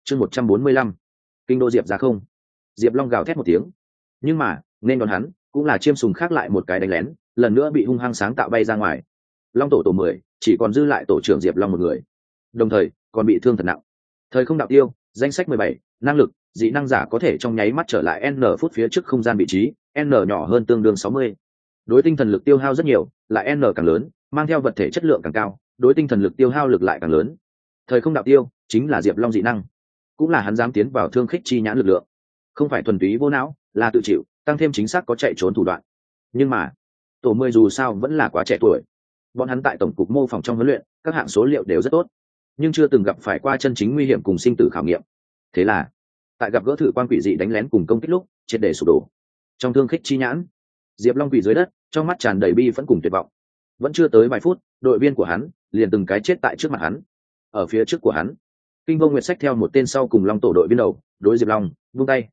chương 145, kinh đô diệp ra không. Diệp Long gào thét một tiếng, nhưng mà nên đón hắn cũng là chiêm sùng khác lại một cái đánh lén, lần nữa bị hung hăng sáng tạo bay ra ngoài. Long tổ 10 chỉ còn dư lại tổ trưởng Diệp Long một người, đồng thời còn bị thương thật nặng. Thời không đạo tiêu danh sách 17, năng lực dị năng giả có thể trong nháy mắt trở lại n phút phía trước không gian vị trí, n nhỏ hơn tương đương 60. Đối tinh thần lực tiêu hao rất nhiều, lại n càng lớn mang theo vật thể chất lượng càng cao, đối tinh thần lực tiêu hao lực lại càng lớn. Thời không đạo tiêu chính là Diệp Long dị năng, cũng là hắn dám tiến vào thương khích chi nhãn lực lượng, không phải thuần túy vô não, là tự chịu tăng thêm chính xác có chạy trốn thủ đoạn. Nhưng mà tổ 10 dù sao vẫn là quá trẻ tuổi, bọn hắn tại tổng cục mô phỏng trong huấn luyện các hạng số liệu đều rất tốt, nhưng chưa từng gặp phải qua chân chính nguy hiểm cùng sinh tử khảo nghiệm. Thế là tại gặp gỡ thử quan quỷ dị đánh lén cùng công kích lúc triệt để sụp đổ. Trong thương khích chi nhãn, Diệp Long quỷ dưới đất, trong mắt tràn đầy bi phẫn cùng tuyệt vọng. Vẫn chưa tới vài phút, đội viên của hắn liền từng cái chết tại trước mặt hắn. Ở phía trước của hắn, Kinh Vô Nguyệt xách theo một tên sau cùng Long tổ đội viên đầu, đối Diệp Long vung tay.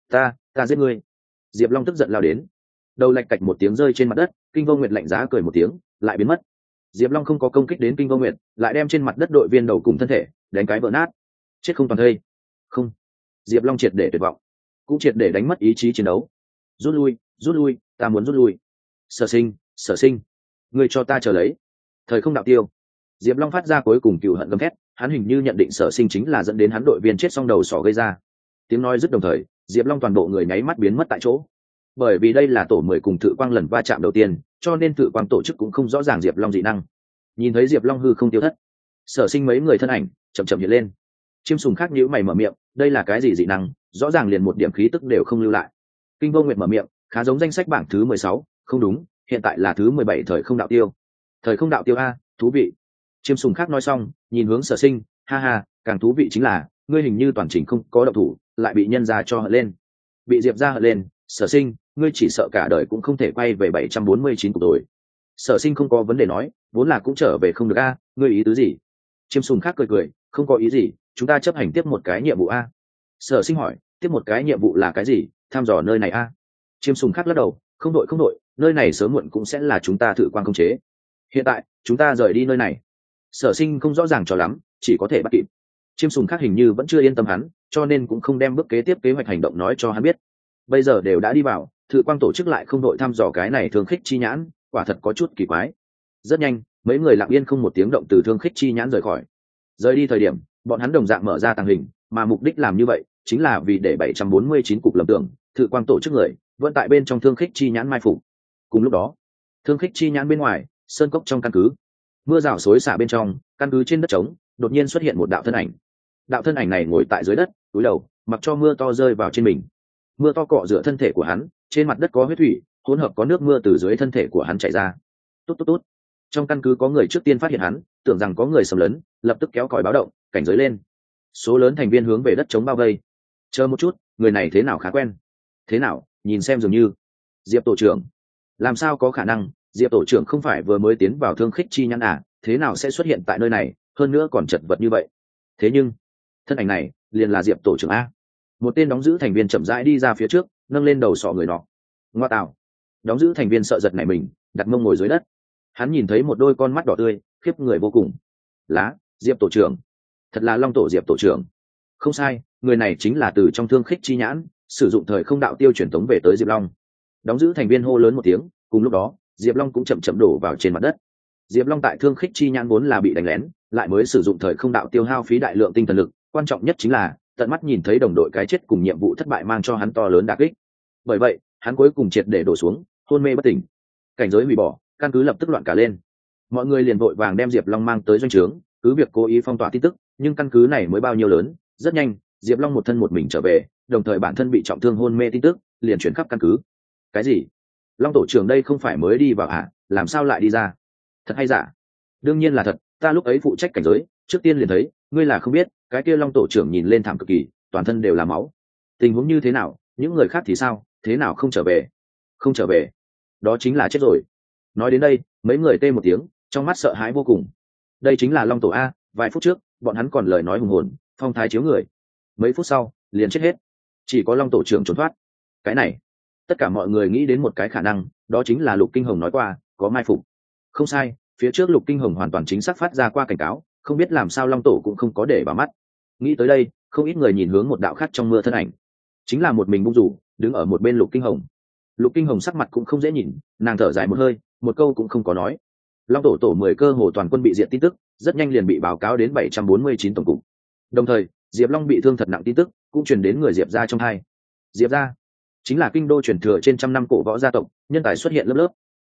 Ta giết ngươi. Diệp Long tức giận lao đến, đầu lạch cạch một tiếng rơi trên mặt đất. Kinh Vô Nguyệt lạnh giá cười một tiếng, lại biến mất. Diệp Long không có công kích đến Kinh Vô Nguyệt, lại đem trên mặt đất đội viên đầu cùng thân thể đánh cái vỡ nát. Chết không toàn thây. Không. Diệp Long triệt để tuyệt vọng, cũng triệt để đánh mất ý chí chiến đấu. Rút lui, ta muốn rút lui. Sở Sinh, ngươi cho ta chờ lấy. Thời không đạo tiêu. Diệp Long phát ra cuối cùng cừu hận gầm thét, hắn hình như nhận định Sở Sinh chính là dẫn đến hắn đội viên chết xong đầu sỏ gây ra. Tiếng nói dứt đồng thời, Diệp Long toàn bộ người nháy mắt biến mất tại chỗ. Bởi vì đây là tổ 10 cùng Thự Quang lần va chạm đầu tiên, cho nên Thự Quang tổ chức cũng không rõ ràng Diệp Long dị năng. Nhìn thấy Diệp Long hư không tiêu thất, Sở Sinh mấy người thân ảnh chậm chậm hiện lên. Chiêm sùng khác nhíu mày mở miệng, đây là cái gì dị năng, rõ ràng liền một điểm khí tức đều không lưu lại. Kinh Vô Nguyệt mở miệng, khá giống danh sách bảng thứ 16, không đúng, hiện tại là thứ 17 thời không đạo tiêu. Thời không đạo tiêu a, thú vị. Chiêm sùng khác nói xong, nhìn hướng Sở Sinh, ha ha, càng thú vị chính là ngươi hình như toàn trình không có động thủ, lại bị nhân ra cho hận lên. Bị Diệp ra hận lên, Sở Sinh, ngươi chỉ sợ cả đời cũng không thể quay về 749 cục rồi. Sở Sinh không có vấn đề nói, vốn là cũng trở về không được a, ngươi ý tứ gì? Chiêm sùng khác cười, không có ý gì, chúng ta chấp hành tiếp một cái nhiệm vụ a. Sở Sinh hỏi, tiếp một cái nhiệm vụ là cái gì? Thăm dò nơi này a. Chiêm sùng khác lắc đầu, không đội, nơi này sớm muộn cũng sẽ là chúng ta Thự Quang khống chế. Hiện tại chúng ta rời đi nơi này. Sở Sinh không rõ ràng cho lắm, chỉ có thể bắt kịp. Chiêm sùng khác hình như vẫn chưa yên tâm hắn, cho nên cũng không đem bước kế tiếp kế hoạch hành động nói cho hắn biết. Bây giờ đều đã đi vào, Thự Quang tổ chức lại không đội thăm dò cái này thương khích chi nhãn, quả thật có chút kỳ quái. Rất nhanh, mấy người lặng yên không một tiếng động từ thương khích chi nhãn rời khỏi. Rời đi thời điểm, bọn hắn đồng dạng mở ra tàng hình, mà mục đích làm như vậy chính là vì để 749 cục lầm tưởng Thự Quang tổ chức người vẫn tại bên trong thương khích chi nhãn mai phục. Cùng lúc đó, thương khích chi nhãn bên ngoài sơn cốc trong căn cứ, mưa rào xối xả bên trong căn cứ trên đất trống đột nhiên xuất hiện một đạo thân ảnh. Đạo thân ảnh này ngồi tại dưới đất, cúi đầu mặc cho mưa to rơi vào trên mình. Mưa to cọ rửa thân thể của hắn, trên mặt đất có huyết thủy hỗn hợp có nước mưa từ dưới thân thể của hắn chảy ra. Tốt. Trong căn cứ có người trước tiên phát hiện hắn, tưởng rằng có người xâm lấn, lập tức kéo còi báo động, cảnh giới lên. Số lớn thành viên hướng về đất chống bao vây. Chờ một chút, người này thế nào khá quen. Thế nào, nhìn xem dường như Diệp tổ trưởng. Làm sao có khả năng, Diệp tổ trưởng không phải vừa mới tiến vào thương khích chi nhãn à, thế nào sẽ xuất hiện tại nơi này, hơn nữa còn chật vật như vậy. Thế nhưng thân ảnh này liền là Diệp tổ trưởng a. Một tên đóng giữ thành viên chậm rãi đi ra phía trước, nâng lên đầu sọ người nọ. Ngoa tạo. Đóng giữ thành viên sợ giật nảy mình, đặt mông ngồi dưới đất. Hắn nhìn thấy một đôi con mắt đỏ tươi, khiếp người vô cùng. Diệp tổ trưởng, thật là Long tổ Diệp tổ trưởng. Không sai, người này chính là từ trong thương khích chi nhãn sử dụng thời không đạo tiêu truyền tống về tới Diệp Long. Đóng giữ thành viên hô lớn một tiếng, cùng lúc đó Diệp Long cũng chậm chậm đổ vào trên mặt đất. Diệp Long tại thương khích chi nhãn vốn là bị đánh lén, lại mới sử dụng thời không đạo tiêu hao phí đại lượng tinh thần lực, quan trọng nhất chính là tận mắt nhìn thấy đồng đội cái chết cùng nhiệm vụ thất bại mang cho hắn to lớn đả kích. Bởi vậy hắn cuối cùng triệt để đổ xuống, hôn mê bất tỉnh. Cảnh giới hủy bỏ, căn cứ lập tức loạn cả lên. Mọi người liền vội vàng đem Diệp Long mang tới doanh trướng, cứ việc cố ý phong tỏa tin tức, nhưng căn cứ này mới bao nhiêu lớn, rất nhanh Diệp Long một thân một mình trở về, đồng thời bản thân bị trọng thương hôn mê tin tức liền chuyển khắp căn cứ. Cái gì? Long tổ trưởng đây không phải mới đi vào à, làm sao lại đi ra? Thật hay giả? Đương nhiên là thật, ta lúc ấy phụ trách cảnh giới, trước tiên liền thấy, ngươi là không biết, cái kia Long tổ trưởng nhìn lên thảm cực kỳ, toàn thân đều là máu. Tình huống như thế nào, những người khác thì sao, thế nào không trở về? Không trở về, đó chính là chết rồi. Nói đến đây, mấy người tê một tiếng, trong mắt sợ hãi vô cùng. Đây chính là Long tổ a, vài phút trước bọn hắn còn lời nói hùng hồn, phong thái chiếu người, mấy phút sau liền chết hết. Chỉ có Long tổ trưởng trốn thoát. Cái này, tất cả mọi người nghĩ đến một cái khả năng, đó chính là Lục Kinh Hồng nói qua có mai phục. Không sai, phía trước Lục Kinh Hồng hoàn toàn chính xác phát ra qua cảnh cáo, không biết làm sao Long tổ cũng không có để vào mắt. Nghĩ tới đây, Không ít người nhìn hướng một đạo khác trong mưa thân ảnh, chính là một mình bung rủ đứng ở một bên Lục Kinh Hồng. Lục Kinh Hồng sắc mặt cũng không dễ nhìn, nàng thở dài một hơi, một câu cũng không có nói. Long tổ 10 cơ hồ toàn quân bị diệt tin tức rất nhanh liền bị báo cáo đến 749 tổng cục. Đồng thời Diệp Long bị thương thật nặng tin tức cũng truyền đến người Diệp gia trong hai. Diệp gia chính là kinh đô truyền thừa trên trăm năm cổ võ gia tộc, nhân tài xuất hiện lớp lớp.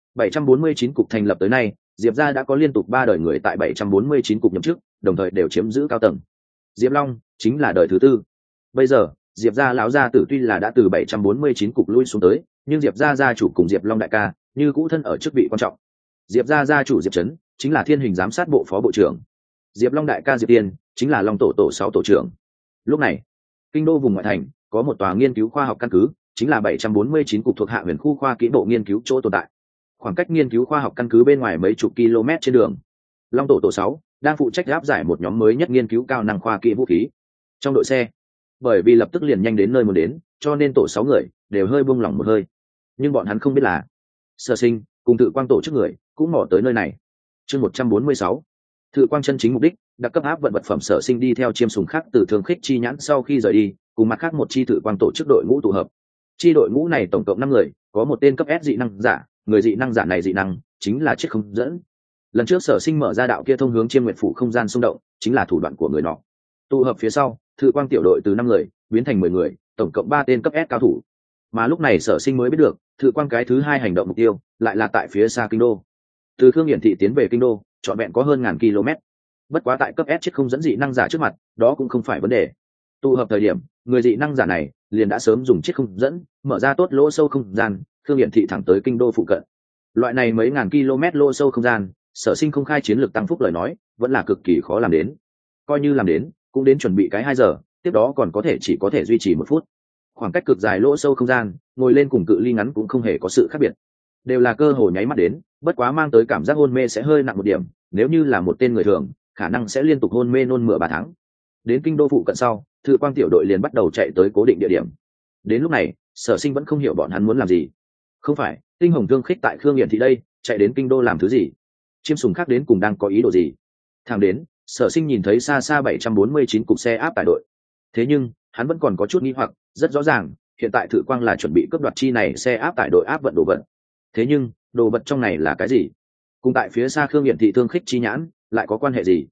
749 cục thành lập tới nay, Diệp gia đã có liên tục 3 đời người tại 749 cục nhậm chức, đồng thời đều chiếm giữ cao tầng. Diệp Long chính là đời thứ tư. Bây giờ Diệp gia lão gia tử tuy là đã từ 749 cục lui xuống tới, nhưng Diệp gia gia chủ cùng Diệp Long đại ca như cũ thân ở chức vị quan trọng. Diệp gia gia chủ Diệp Trấn chính là thiên hình giám sát bộ phó bộ trưởng. Diệp Long đại ca Diệp Tiên chính là Long tổ 6 tổ trưởng. Lúc này kinh đô vùng ngoại thành có một tòa nghiên cứu khoa học căn cứ, chính là 749 cục thuộc hạ Huyền khu khoa kỹ bộ nghiên cứu chỗ tồn tại. Khoảng cách nghiên cứu khoa học căn cứ bên ngoài mấy chục km trên đường, Long tổ 6 đang phụ trách áp giải một nhóm mới nhất nghiên cứu cao năng khoa kỹ vũ khí. Trong đội xe, bởi vì lập tức liền nhanh đến nơi muốn đến, cho nên tổ 6 người đều hơi buông lỏng một hơi. Nhưng bọn hắn không biết là Sở Sinh cùng Tự Quang tổ chức người cũng mò tới nơi này. Chương 146. Tự Quang chân chính mục đích, đặc cấp áp vận vật phẩm Sở Sinh đi theo chiêm sùng khác từ Thương Khích chi nhãn sau khi rời đi, cùng mặt khác một chi Tự Quang tổ chức đội ngũ tụ hợp. Chi đội ngũ này tổng cộng 5 người, có một tên cấp S dị năng giả, người dị năng giả này dị năng chính là chiếc không dẫn. Lần trước Sở Sinh mở ra đạo kia thông hướng Chiêm Nguyệt phủ không gian xung động, chính là thủ đoạn của người nọ. Tụ hợp phía sau, Tự Quang tiểu đội từ 5 người biến thành 10 người, tổng cộng 3 tên cấp S cao thủ. Mà lúc này Sở Sinh mới biết được, Tự Quang cái thứ 2 hành động mục tiêu lại là tại phía xa kinh đô. Từ Khương Hiển thị tiến về kinh đô, trọn vẹn có hơn ngàn km. Bất quá tại cấp S chiếc không dẫn dị năng giả trước mặt, đó cũng không phải vấn đề. Tụ hợp thời điểm, người dị năng giả này liền đã sớm dùng chiếc không dẫn mở ra tốt lỗ sâu không gian, Khương Hiển thị thẳng tới kinh đô phụ cận. Loại này mấy ngàn km lỗ sâu không gian, Sở Sinh không khai chiến lược tăng phúc lời nói, vẫn là cực kỳ khó làm đến. Coi như làm đến, cũng đến chuẩn bị cái 2 giờ, tiếp đó còn chỉ có thể duy trì 1 phút. Khoảng cách cực dài lỗ sâu không gian, ngồi lên cùng cự ly ngắn cũng không hề có sự khác biệt, đều là cơ hội nháy mắt đến, bất quá mang tới cảm giác hôn mê sẽ hơi nặng một điểm, nếu như là một tên người thường, khả năng sẽ liên tục hôn mê nôn mửa 3 tháng. Đến kinh đô phụ cận sau, Tự Quang tiểu đội liền bắt đầu chạy tới cố định địa điểm. Đến lúc này, Sở Sinh vẫn không hiểu bọn hắn muốn làm gì. Không phải Tinh Hồng Thương Khích tại Khương Hiển thị đây, chạy đến kinh đô làm thứ gì? Chiêm sùng khác đến cùng đang có ý đồ gì? Thẳng đến Sở Sinh nhìn thấy xa xa 749 cục xe áp tải đội. Thế nhưng hắn vẫn còn có chút nghi hoặc, rất rõ ràng hiện tại Tự Quang là chuẩn bị cướp đoạt chi này xe áp tải đội áp vận đồ vật. Thế nhưng đồ vật trong này là cái gì? Cùng tại phía xa Khương Hiển thị Thương Khích chi nhãn lại có quan hệ gì?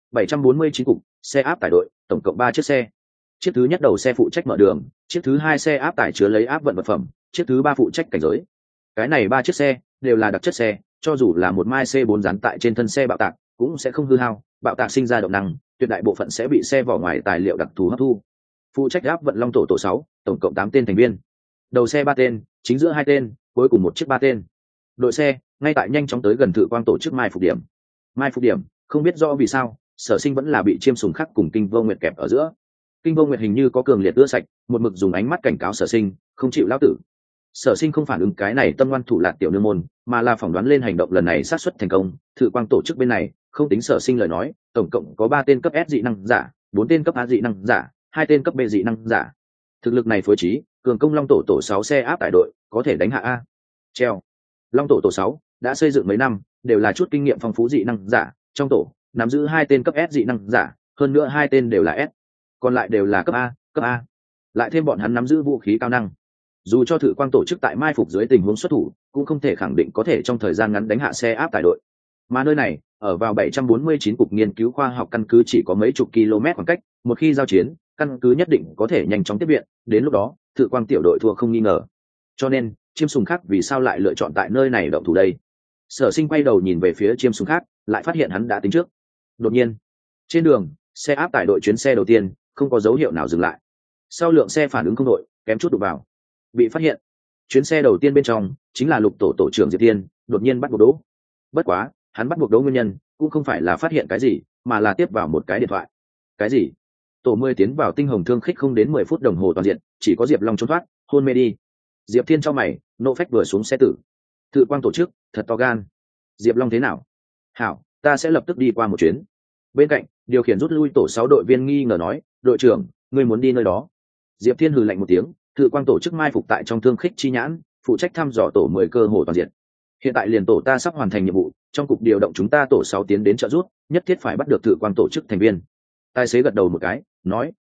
749 cục xe áp tải đội, tổng cộng 3 chiếc xe. Chiếc thứ nhất đầu xe phụ trách mở đường, chiếc thứ 2 xe áp tải chứa lấy áp vận vật phẩm, chiếc thứ 3 phụ trách cảnh giới. Cái này 3 chiếc xe đều là đặc chất xe, cho dù là một mai C4 dán tại trên thân xe bạo tạc cũng sẽ không hư hao, bạo tạc sinh ra động năng, tuyệt đại bộ phận sẽ bị xe vỏ ngoài tài liệu đặc thù hấp thu. Phụ trách áp vận Long tổ 6, tổng cộng 8 tên thành viên. Đầu xe 3 tên, chính giữa 2 tên, cuối cùng một chiếc 3 tên. Đội xe ngay tại nhanh chóng tới gần Tự Quang tổ chức mai phục điểm. Mai phục điểm, không biết rõ vì sao, Sở Sinh vẫn là bị Chiêm sùng khắc cùng Kinh Vô Nguyệt kẹp ở giữa. Kinh Vô Nguyệt hình như có cường liệt ưa sạch, một mực dùng ánh mắt cảnh cáo Sở Sinh, không chịu lão tử. Sở Sinh không phản ứng cái này tâm ngoan thủ lạt tiểu nương môn, mà là phỏng đoán lên hành động lần này sát suất thành công. Tự Quang tổ chức bên này không tính Sở Sinh lời nói, tổng cộng có 3 tên cấp S dị năng giả, 4 tên cấp A dị năng giả, 2 tên cấp B dị năng giả. Thực lực này phối trí, cường công Long tổ 6 xe áp tải đội có thể đánh hạ a. Treo. Long tổ 6 đã xây dựng mấy năm, đều là chút kinh nghiệm phong phú dị năng giả, trong tổ nắm giữ 2 tên cấp S dị năng giả, hơn nữa 2 tên đều là S, còn lại đều là cấp A. Lại thêm bọn hắn nắm giữ vũ khí cao năng. Dù cho Tự Quang tổ chức tại mai phục dưới tình huống xuất thủ, cũng không thể khẳng định có thể trong thời gian ngắn đánh hạ xe áp tải đội. Mà nơi này, ở vào 749 cục nghiên cứu khoa học căn cứ chỉ có mấy chục km khoảng cách, một khi giao chiến, căn cứ nhất định có thể nhanh chóng tiếp viện, đến lúc đó, Tự Quang tiểu đội thua không nghi ngờ. Cho nên, Chiêm sùng khác vì sao lại lựa chọn tại nơi này động thủ đây? Sở Sinh quay đầu nhìn về phía Chiêm sùng khác, lại phát hiện hắn đã tính trước. Đột nhiên, trên đường, xe áp tải đội chuyến xe đầu tiên không có dấu hiệu nào dừng lại. Sau lượng xe phản ứng không đội, kém chút đụng vào. Bị phát hiện. Chuyến xe đầu tiên bên trong chính là Lục tổ trưởng Diệp Thiên, đột nhiên bắt buộc đỗ. Bất quá, hắn bắt buộc đỗ nguyên nhân cũng không phải là phát hiện cái gì, mà là tiếp vào một cái điện thoại. Cái gì? Tổ 10 tiến vào Tinh Hồng Thương Khích không đến 10 phút đồng hồ toàn diện, chỉ có Diệp Long trốn thoát, hôn mê đi. Diệp Thiên cho mày, nộ phách vừa xuống xe tử. Tự Quang tổ chức, thật to gan. Diệp Long thế nào? Hảo, ta sẽ lập tức đi qua một chuyến. Bên cạnh, điều khiển rút lui tổ 6 đội viên nghi ngờ nói, đội trưởng, ngươi muốn đi nơi đó? Diệp Thiên hừ lạnh một tiếng, Tự Quang tổ chức mai phục tại trong Thương Khích chi nhãn, phụ trách thăm dò tổ 10 cơ hồ toàn diện. Hiện tại liền tổ ta sắp hoàn thành nhiệm vụ, trong cục điều động chúng ta tổ 6 tiến đến trợ giúp, nhất thiết phải bắt được Tự Quang tổ chức thành viên. Tài xế gật đầu một cái, nói, hảo,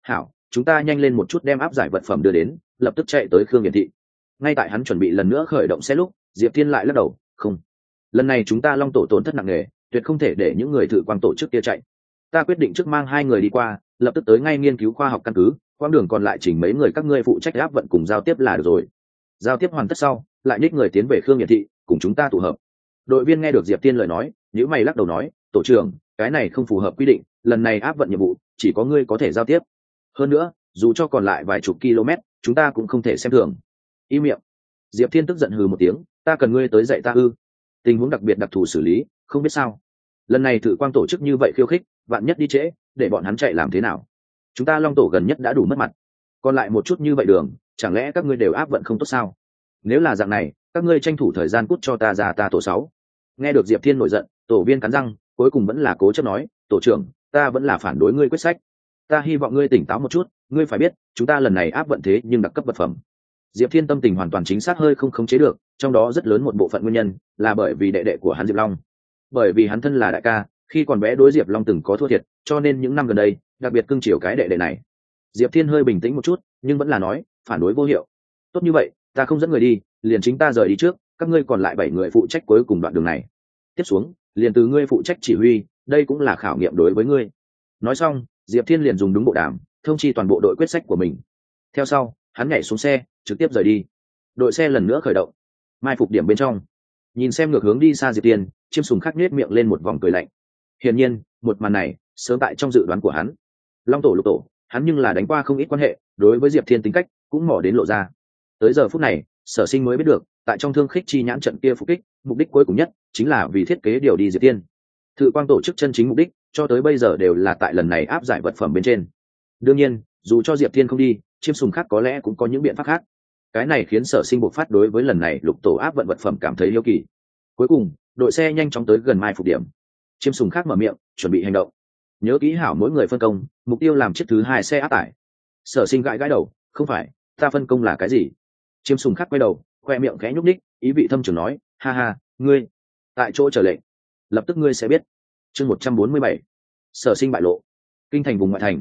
chúng ta nhanh lên một chút đem áp giải vật phẩm đưa đến, lập tức chạy tới Khương Hiển thị. Ngay tại hắn chuẩn bị lần nữa khởi động xe lúc, Diệp Thiên lại lắc đầu, không, lần này chúng ta Long tổ tổn thất nặng nề, tuyệt không thể để những người thử quang tổ chức kia chạy. Ta quyết định trước mang 2 người đi qua, lập tức tới ngay nghiên cứu khoa học căn cứ, quãng đường còn lại chỉnh mấy người các ngươi phụ trách áp vận cùng giao tiếp là được rồi. Giao tiếp hoàn tất sau, lại nhích người tiến về Khương Hiển thị, cùng chúng ta tụ hợp. Đội viên nghe được Diệp Thiên lời nói, nhíu mày lắc đầu nói, tổ trưởng, cái này không phù hợp quy định, lần này áp vận nhiệm vụ chỉ có ngươi có thể giao tiếp. Hơn nữa, dù cho còn lại vài chục km, chúng ta cũng không thể xem thường. Im miệng. Diệp Thiên tức giận hừ một tiếng, ta cần ngươi tới dạy ta ư? Tình huống đặc biệt đặc thù xử lý, không biết sao? Lần này thử quang tổ chức như vậy khiêu khích, vạn nhất đi trễ, để bọn hắn chạy làm thế nào? Chúng ta Long tổ gần nhất đã đủ mất mặt, còn lại một chút như vậy đường, chẳng lẽ các ngươi đều áp vận không tốt sao? Nếu là dạng này, các ngươi tranh thủ thời gian cút cho ta ra ta tổ 6. Nghe được Diệp Thiên nổi giận, tổ viên cắn răng, cuối cùng vẫn là cố chấp nói, tổ trưởng, ta vẫn là phản đối ngươi quyết sách. Ta hy vọng ngươi tỉnh táo một chút, ngươi phải biết, chúng ta lần này áp vận thế nhưng đặc cấp vật phẩm. Diệp Thiên tâm tình hoàn toàn chính xác hơi không khống chế được, trong đó rất lớn một bộ phận nguyên nhân là bởi vì đệ đệ của hắn Diệp Long. Bởi vì hắn thân là đại ca, khi còn bé đối Diệp Long từng có thua thiệt, cho nên những năm gần đây, đặc biệt cưng chiều cái đệ đệ này. Diệp Thiên hơi bình tĩnh một chút, nhưng vẫn là nói, phản đối vô hiệu. Tốt như vậy, ta không dẫn người đi, liền chính ta rời đi trước, các ngươi còn lại 7 người phụ trách cuối cùng đoạn đường này. Tiếp xuống, liền từ ngươi phụ trách chỉ huy, đây cũng là khảo nghiệm đối với ngươi. Nói xong, Diệp Thiên liền dùng đúng bộ đàm, thông chi toàn bộ đội quyết sách của mình. Theo sau, hắn nhảy xuống xe, trực tiếp rời đi. Đội xe lần nữa khởi động. Mai phục điểm bên trong, nhìn xem ngược hướng đi xa Diệp Thiên, Chiêm Sùng khắc nhếch miệng lên một vòng cười lạnh. Hiển nhiên, một màn này sớm tại trong dự đoán của hắn. Long tổ lục tổ, hắn nhưng là đánh qua không ít quan hệ, đối với Diệp Thiên tính cách cũng mò đến lộ ra. Tới giờ phút này, Sở Sinh mới biết được, tại trong Thương Khích chi nhãn trận kia phục kích, mục đích cuối cùng nhất chính là vì thiết kế điều đi Diệp Thiên. Thử quang tổ chức chân chính mục đích, cho tới bây giờ đều là tại lần này áp giải vật phẩm bên trên. Đương nhiên, dù cho Diệp Thiên không đi, Chiêm Sùng khác có lẽ cũng có những biện pháp khác. Cái này khiến Sở Sinh bộc phát đối với lần này lục tổ áp vận vật phẩm cảm thấy hiếu kỳ. Cuối cùng, đội xe nhanh chóng tới gần mai phục điểm. Chiêm Sùng khác mở miệng, chuẩn bị hành động. Nhớ kỹ hảo mỗi người phân công, mục tiêu làm chiếc thứ 2 xe áp tải. Sở Sinh gãi đầu, không phải, ta phân công là cái gì? Chiêm Sùng khác quay đầu, khoe miệng khẽ nhúc nhích, ý vị thâm trường nói, ha ha, ngươi tại chỗ chờ lệnh, lập tức ngươi sẽ biết. Chương 147, Sở Sinh bại lộ. Kinh thành vùng ngoại thành,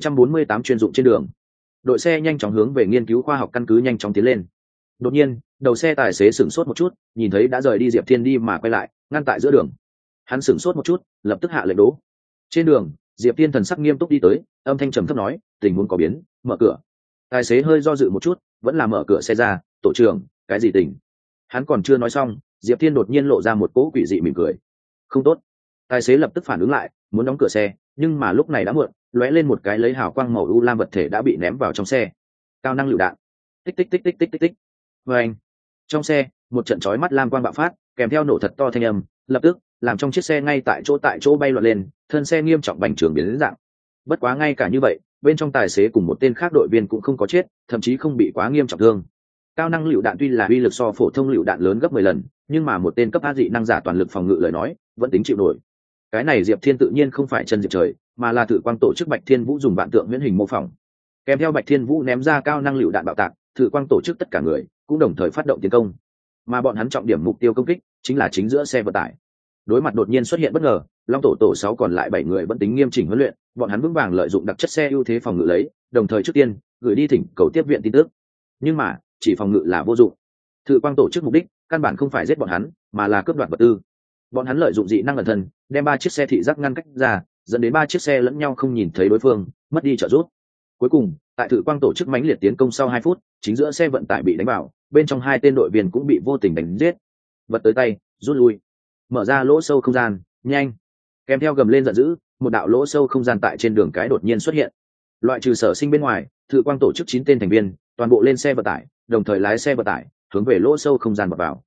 748 chuyên dụng trên đường. Đội xe nhanh chóng hướng về nghiên cứu khoa học căn cứ nhanh chóng tiến lên. Đột nhiên, đầu xe tài xế sửng sốt một chút, nhìn thấy đã rời đi Diệp Thiên đi mà quay lại, ngăn tại giữa đường. Hắn sửng sốt một chút, lập tức hạ lệnh đỗ. Trên đường, Diệp Thiên thần sắc nghiêm túc đi tới, âm thanh trầm thấp nói, tình huống có biến, mở cửa. Tài xế hơi do dự một chút, vẫn là mở cửa xe ra, tổ trưởng, cái gì tình? Hắn còn chưa nói xong, Diệp Thiên đột nhiên lộ ra một cỗ quỷ dị mỉm cười. Không tốt. Tài xế lập tức phản ứng lại, muốn đóng cửa xe, nhưng mà lúc này đã muộn, lóe lên một cái lấy hào quang màu u lam vật thể đã bị ném vào trong xe. Cao năng lựu đạn. Tích tích tích tích tích tích tích. Và anh. Trong xe, một trận chói mắt lam quang bạo phát, kèm theo nổ thật to thanh âm, lập tức làm trong chiếc xe ngay tại chỗ bay loạn lên, thân xe nghiêm trọng bành trướng biến đến dạng. Bất quá ngay cả như vậy, bên trong tài xế cùng một tên khác đội viên cũng không có chết, thậm chí không bị quá nghiêm trọng thương. Cao năng lựu đạn tuy là uy lực so phổ thông lựu đạn lớn gấp 10 lần, nhưng mà một tên cấp A dị năng giả toàn lực phòng ngự lời nói, vẫn tính chịu nổi. Cái này Diệp Thiên tự nhiên không phải chân diệp trời, mà là Thử quang tổ chức Bạch Thiên Vũ dùng vạn tượng huyễn hình mô phỏng. Kèm theo Bạch Thiên Vũ ném ra cao năng lựu đạn bạo tạc, Thử quang tổ chức tất cả người cũng đồng thời phát động tiến công. Mà bọn hắn trọng điểm mục tiêu công kích chính là chính giữa xe vận tải. Đối mặt đột nhiên xuất hiện bất ngờ, Long tổ 6 còn lại 7 người vẫn tính nghiêm chỉnh huấn luyện, bọn hắn vững vàng lợi dụng đặc chất xe ưu thế phòng ngự lấy, đồng thời trước tiên gửi đi thỉnh cầu tiếp viện tin tức. Nhưng mà, chỉ phòng ngự là vô dụng. Thử quang tổ chức mục đích căn bản không phải giết bọn hắn, mà là cướp đoạt vật tư. Bọn hắn lợi dụng dị năng ẩn thân, đem 3 chiếc xe thị giác ngăn cách ra, dẫn đến 3 chiếc xe lẫn nhau không nhìn thấy đối phương, mất đi trợ giúp. Cuối cùng, tại Thử quang tổ chức mãnh liệt tiến công sau 2 phút, chính giữa xe vận tải bị đánh vào, bên trong 2 tên đội viên cũng bị vô tình đánh giết. Vật tới tay, rút lui. Mở ra lỗ sâu không gian, nhanh. Kèm theo gầm lên giận dữ, một đạo lỗ sâu không gian tại trên đường cái đột nhiên xuất hiện. Loại trừ Sở Sinh bên ngoài, Thử quang tổ chức 9 tên thành viên, toàn bộ lên xe vận tải, đồng thời lái xe vận tải hướng về lỗ sâu không gian bật vào.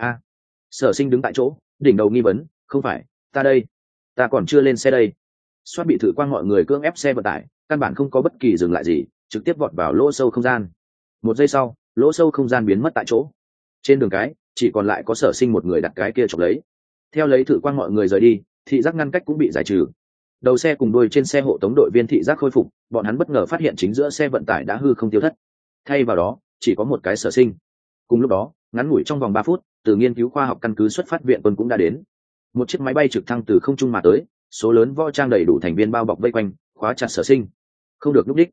Sở Sinh đứng tại chỗ, đỉnh đầu nghi vấn, không phải, ta đây, ta còn chưa lên xe đây. Soát bị Thử quang mọi người cưỡng ép xe vận tải, căn bản không có bất kỳ dừng lại gì, trực tiếp vọt vào lỗ sâu không gian. 1 giây sau, lỗ sâu không gian biến mất tại chỗ. Trên đường cái chỉ còn lại có Sở Sinh một người đặt cái kia chọc lấy. Theo lấy Thử quang mọi người rời đi, thị giác ngăn cách cũng bị giải trừ. Đầu xe cùng đuôi trên xe hộ tống đội viên thị giác khôi phục, bọn hắn bất ngờ phát hiện chính giữa xe vận tải đã hư không tiêu thất. Thay vào đó, chỉ có một cái Sở Sinh. Cùng lúc đó, ngắn ngủi trong vòng 3 phút, từ nghiên cứu khoa học căn cứ xuất phát viện quân cũng đã đến. Một chiếc máy bay trực thăng từ không trung mà tới, số lớn võ trang đầy đủ thành viên bao bọc vây quanh, khóa chặt Sở Sinh. Không được lúc đích.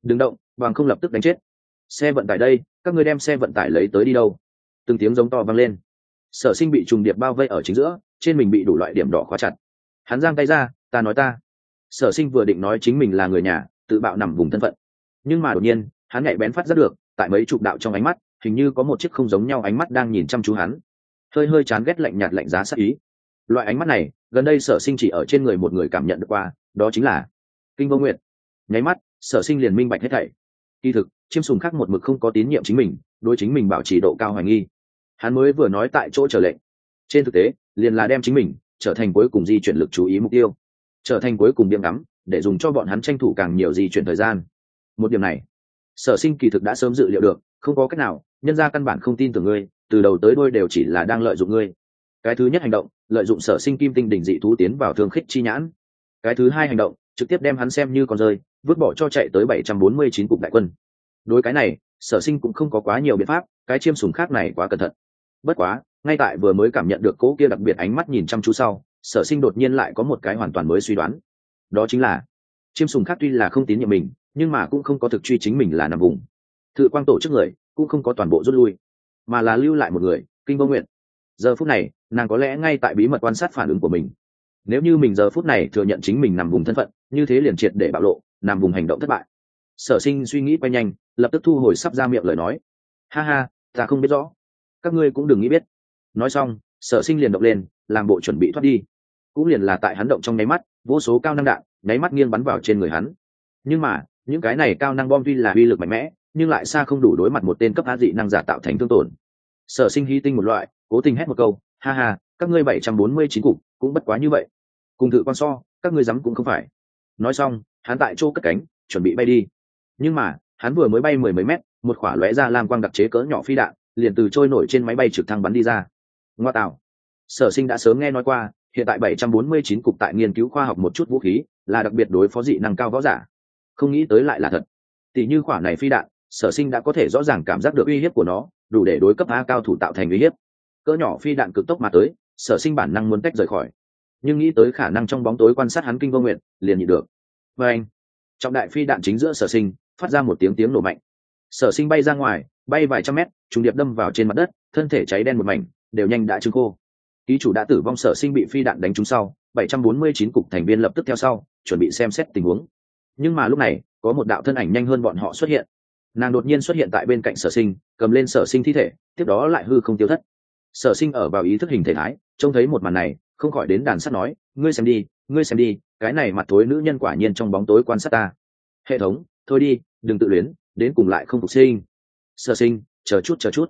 đừng động, bằng không lập tức đánh chết. Xe vận tải đây, các ngươi đem xe vận tải lấy tới đi đâu? Từng tiếng giống to vang lên. Sở Sinh bị trùng điệp bao vây ở chính giữa, trên mình bị đủ loại điểm đỏ khóa chặt. Hắn giang tay ra, ta nói ta. Sở Sinh vừa định nói chính mình là người nhà, tự bạo nằm vùng thân phận, nhưng mà đột nhiên hắn nhạy bén phát giác được, tại mấy chục đạo trong ánh mắt hình như có một chiếc không giống nhau ánh mắt đang nhìn chăm chú hắn, hơi hơi chán ghét lạnh nhạt lạnh giá sắc ý. Loại ánh mắt này gần đây Sở Sinh chỉ ở trên người một người cảm nhận được qua, đó chính là Kinh Vô Nguyệt. Nháy mắt Sở Sinh liền minh bạch hết thảy. Kỳ thực chiêm sùng khác một mực không có tín nhiệm chính mình, đối chính mình bảo trì độ cao hoài nghi. Hắn mới vừa nói tại chỗ chờ lệnh, trên thực tế liền là đem chính mình trở thành cuối cùng di chuyển lực chú ý mục tiêu, trở thành cuối cùng điểm ngắm, để dùng cho bọn hắn tranh thủ càng nhiều di chuyển thời gian. Một điểm này Sở Sinh kỳ thực đã sớm dự liệu được, không có cách nào, nhân ra căn bản không tin tưởng ngươi, từ đầu tới đuôi đều chỉ là đang lợi dụng ngươi. Cái thứ nhất hành động, lợi dụng Sở Sinh kim tinh đỉnh dị thú tiến vào thương khích chi nhãn. Cái thứ hai hành động, trực tiếp đem hắn xem như con rơi, vứt bỏ cho chạy tới 749 cục đại quân. Đối cái này Sở Sinh cũng không có quá nhiều biện pháp, cái chiêm sùng khác này quá cẩn thận. Bất quá ngay tại vừa mới cảm nhận được cố kia đặc biệt ánh mắt nhìn chăm chú sau, Sở Sinh đột nhiên lại có một cái hoàn toàn mới suy đoán. Đó chính là chiêm sùng khác tuy là không tín nhiệm mình, nhưng mà cũng không có thực truy chính mình là nằm vùng. Thự quang tổ chức người cũng không có toàn bộ rút lui, mà là lưu lại một người, Kinh Vô Nguyện. Giờ phút này nàng có lẽ ngay tại bí mật quan sát phản ứng của mình. Nếu như mình giờ phút này thừa nhận chính mình nằm vùng thân phận, như thế liền triệt để bạo lộ, nằm vùng hành động thất bại. Sở Sinh suy nghĩ quay nhanh, lập tức thu hồi sắp ra miệng lời nói. Ha ha, ta không biết rõ, các ngươi cũng đừng nghĩ biết. Nói xong Sở Sinh liền động lên, làm bộ chuẩn bị thoát đi. Cũng liền là tại hắn động trong nháy mắt, vô số cao năng đạn nháy mắt nghiêng bắn vào trên người hắn. Nhưng mà những cái này cao năng bom tuy là uy lực mạnh mẽ, nhưng lại xa không đủ đối mặt một tên cấp á dị năng giả tạo thành thương tổn. Sở Sinh hy tinh một loại, cố tình hét một câu, ha ha, các ngươi 749 cục cũng bất quá như vậy, cùng thự quan so, các ngươi dám cũng không phải. Nói xong hắn tại chỗ cất cánh, chuẩn bị bay đi. Nhưng mà hắn vừa mới bay mười mấy mét, một quả lóe ra lam quang đặc chế cỡ nhỏ phi đạn liền từ trôi nổi trên máy bay trực thăng bắn đi ra. Ngoa tạo! Sở Sinh đã sớm nghe nói qua, hiện tại 749 cục tại nghiên cứu khoa học một chút vũ khí, là đặc biệt đối phó dị năng cao võ giả. Không nghĩ tới lại là thật. Tỷ như quả này phi đạn, Sở Sinh đã có thể rõ ràng cảm giác được uy hiếp của nó, đủ để đối cấp A cao thủ tạo thành uy hiếp. Cỡ nhỏ phi đạn cực tốc mà tới, Sở Sinh bản năng muốn tách rời khỏi, nhưng nghĩ tới khả năng trong bóng tối quan sát hắn Kinh Vô Nguyện, liền nhịn được. Và anh, trọng đại phi đạn chính giữa Sở Sinh phát ra một tiếng nổ mạnh. Sở Sinh bay ra ngoài, bay vài trăm mét, trùng điệp đâm vào trên mặt đất, thân thể cháy đen một mảnh, đều nhanh đã trứng khô. Ký chủ đã tử vong. Sở Sinh bị phi đạn đánh trúng sau, 749 cục thành viên lập tức theo sau, chuẩn bị xem xét tình huống. Nhưng mà lúc này có một đạo thân ảnh nhanh hơn bọn họ xuất hiện. Nàng đột nhiên xuất hiện tại bên cạnh Sở Sinh, cầm lên Sở Sinh thi thể, tiếp đó lại hư không tiêu thất. Sở Sinh ở vào ý thức hình thể thái, trông thấy một màn này, không khỏi đến đàn sắt nói, ngươi xem đi, cái này mặt thối nữ nhân quả nhiên trong bóng tối quan sát ta. Hệ thống, thôi đi, đừng tự luyến, đến cùng lại không phục sinh. Sở Sinh, chờ chút.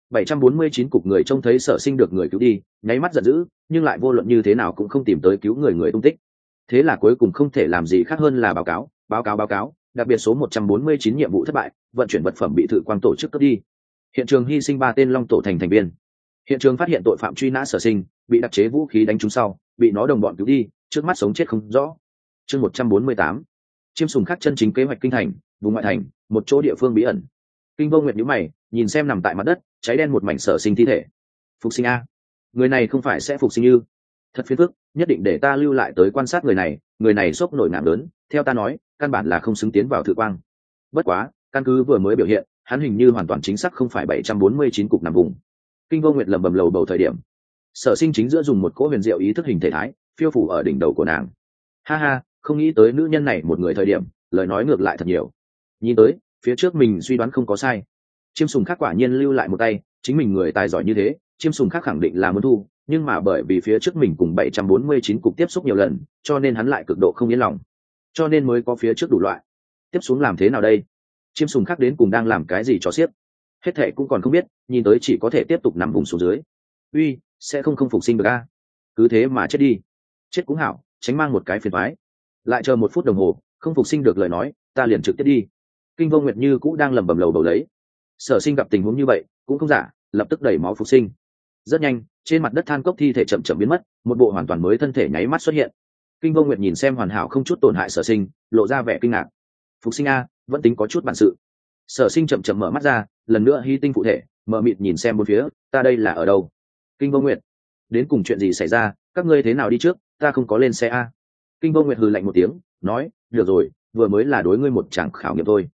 749 cục người trông thấy Sở Sinh được người cứu đi, nháy mắt giận dữ, nhưng lại vô luận như thế nào cũng không tìm tới cứu người tung tích. Thế là cuối cùng không thể làm gì khác hơn là báo cáo, đặc biệt số 149 nhiệm vụ thất bại, vận chuyển vật phẩm bị thự quang tổ chức cướp đi. Hiện trường hy sinh 3 tên long tổ thành viên. Hiện trường phát hiện tội phạm truy nã Sở Sinh, bị đặc chế vũ khí đánh trúng sau, bị nó đồng bọn cứu đi, trước mắt sống chết không rõ. Chương 148. Chiêm sùng khác chân chính kế hoạch kinh thành, vùng ngoại thành, một chỗ địa phương bí ẩn. Kinh Vô Nguyệt nhíu mày, nhìn xem nằm tại mặt đất, cháy đen một mảnh Sở Sinh thi thể. Phục sinh a, người này không phải sẽ phục sinh như? Thật phiền phức, nhất định để ta lưu lại tới quan sát người này sốc nổi ngảm lớn, theo ta nói, căn bản là không xứng tiến vào thự quang. Bất quá, căn cứ vừa mới biểu hiện, hắn hình như hoàn toàn chính xác không phải 749 cục nằm vùng. Kinh Vô Nguyệt lẩm bẩm lầu bầu thời điểm, Sở Sinh chính giữa dùng một cỗ huyền diệu ý thức hình thể thái, phiêu phủ ở đỉnh đầu của nàng. Ha ha, không nghĩ tới nữ nhân này một người thời điểm, lời nói ngược lại thật nhiều. Nhìn tới, phía trước mình suy đoán không có sai. Chiêm sùng khác quả nhiên lưu lại một tay, chính mình người tài giỏi như thế, chiêm sùng khác khẳng định là muốn thu, nhưng mà bởi vì phía trước mình cùng 749 cục tiếp xúc nhiều lần, cho nên hắn lại cực độ không yên lòng, cho nên mới có phía trước đủ loại. Tiếp xuống làm thế nào đây? Chiêm sùng khác đến cùng đang làm cái gì cho xiếc? Hết thệ cũng còn không biết, nhìn tới chỉ có thể tiếp tục nằm vùng xuống dưới. Uy, sẽ không phục sinh được a? Cứ thế mà chết đi. Chết cũng hảo, tránh mang một cái phiền toái. Lại chờ 1 phút đồng hồ, không phục sinh được lời nói, ta liền trực tiếp đi. Kinh Vô Nguyệt như cũng đang lẩm bẩm lầu bầu lấy. Sở Sinh gặp tình huống như vậy, cũng không giả, lập tức đẩy máu phục sinh. Rất nhanh, trên mặt đất than cốc thi thể chậm chậm biến mất, một bộ hoàn toàn mới thân thể nháy mắt xuất hiện. Kinh Vô Nguyệt nhìn xem hoàn hảo không chút tổn hại Sở Sinh, lộ ra vẻ kinh ngạc. Phục sinh a, vẫn tính có chút bản sự. Sở Sinh chậm chậm mở mắt ra, lần nữa hy tinh phụ thể, mở mịt nhìn xem bốn phía, ta đây là ở đâu? Kinh Vô Nguyệt, đến cùng chuyện gì xảy ra, các ngươi thế nào đi trước, ta không có lên xe a. Kinh Vô Nguyệt hừ lạnh một tiếng, nói, được rồi, vừa mới là đối ngươi một chàng khảo nghiệm thôi,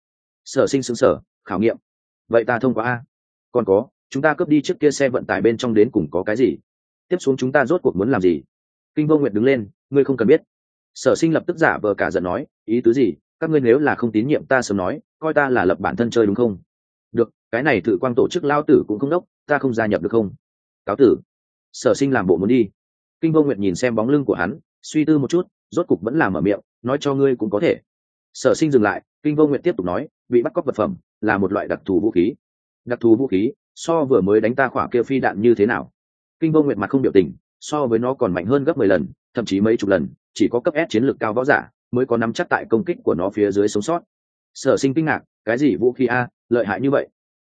Sở Sinh sững sờ, khảo nghiệm. Vậy ta thông qua a. Còn có, chúng ta cướp đi trước kia xe vận tải bên trong đến cùng có cái gì? Tiếp xuống chúng ta rốt cuộc muốn làm gì? Kinh Vô Nguyệt đứng lên, ngươi không cần biết. Sở Sinh lập tức giả vờ cả giận nói, ý tứ gì? Các ngươi nếu là không tín nhiệm ta sớm nói, coi ta là lập bản thân chơi đúng không? Được, cái này Thử Quang tổ chức lao tử cũng không đốc, ta không gia nhập được không? Cáo tử. Sở Sinh làm bộ muốn đi. Kinh Vô Nguyệt nhìn xem bóng lưng của hắn, suy tư một chút, rốt cục vẫn là mở miệng, nói cho ngươi cũng có thể. Sở Sinh dừng lại, Kinh Vô Nguyệt tiếp tục nói, bị bắt cóc vật phẩm là một loại đặc thù vũ khí. Đặc thù vũ khí, so vừa mới đánh ta khỏa kia phi đạn như thế nào? Kinh Vô Nguyệt mặt không biểu tình, so với nó còn mạnh hơn gấp 10 lần, thậm chí mấy chục lần, chỉ có cấp S chiến lược cao võ giả mới có nắm chắc tại công kích của nó phía dưới sống sót. Sở Sinh kinh ngạc, cái gì vũ khí a, lợi hại như vậy?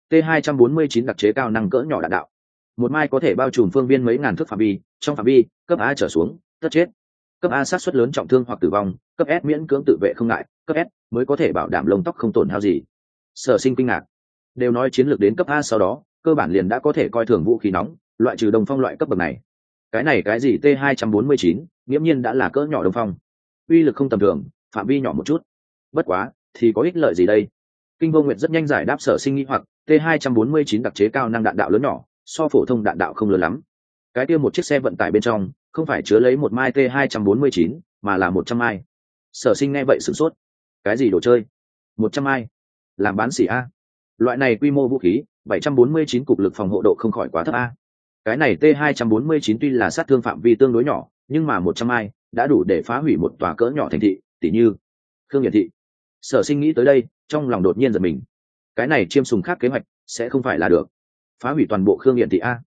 T249 đặc chế cao năng cỡ nhỏ đạn đạo. Một mai có thể bao trùm phương viên mấy ngàn thước phạm vi, trong phạm vi cấp A trở xuống, tất chết. Cấp A sát suất lớn trọng thương hoặc tử vong, cấp S miễn cưỡng tự vệ không ngại, cấp S mới có thể bảo đảm lông tóc không tổn hao gì. Sở Sinh kinh ngạc. Đều nói chiến lược đến cấp A sau đó, cơ bản liền đã có thể coi thường vũ khí nóng, loại trừ Đông Phong loại cấp bậc này. Cái gì T249, nghiễm nhiên đã là cỡ nhỏ Đông Phong. Uy lực không tầm thường, phạm vi nhỏ một chút. Bất quá, thì có ích lợi gì đây? Kinh Vô Nguyệt rất nhanh giải đáp Sở Sinh nghi hoặc, T249 đặc chế cao năng đạn đạo lớn nhỏ, so phổ thông đạn đạo không lớn lắm. Cái kia một chiếc xe vận tải bên trong, không phải chứa lấy một mai T249, mà là 100 mai. Sở Sinh nghe vậy sửng sốt. Cái gì đồ chơi? 100 mai? Làm bán xỉ a? Loại này quy mô vũ khí, 749 cục lực phòng hộ độ không khỏi quá thấp a. Cái này T249 tuy là sát thương phạm vi tương đối nhỏ, nhưng mà 100 mai đã đủ để phá hủy một tòa cỡ nhỏ thành thị, tỉ như Khương Nghiệt thị. Sở Sinh nghĩ tới đây, trong lòng đột nhiên giật mình. Cái này Chiêm Sùng khác kế hoạch sẽ không phải là được phá hủy toàn bộ Khương Nghiệt thị a.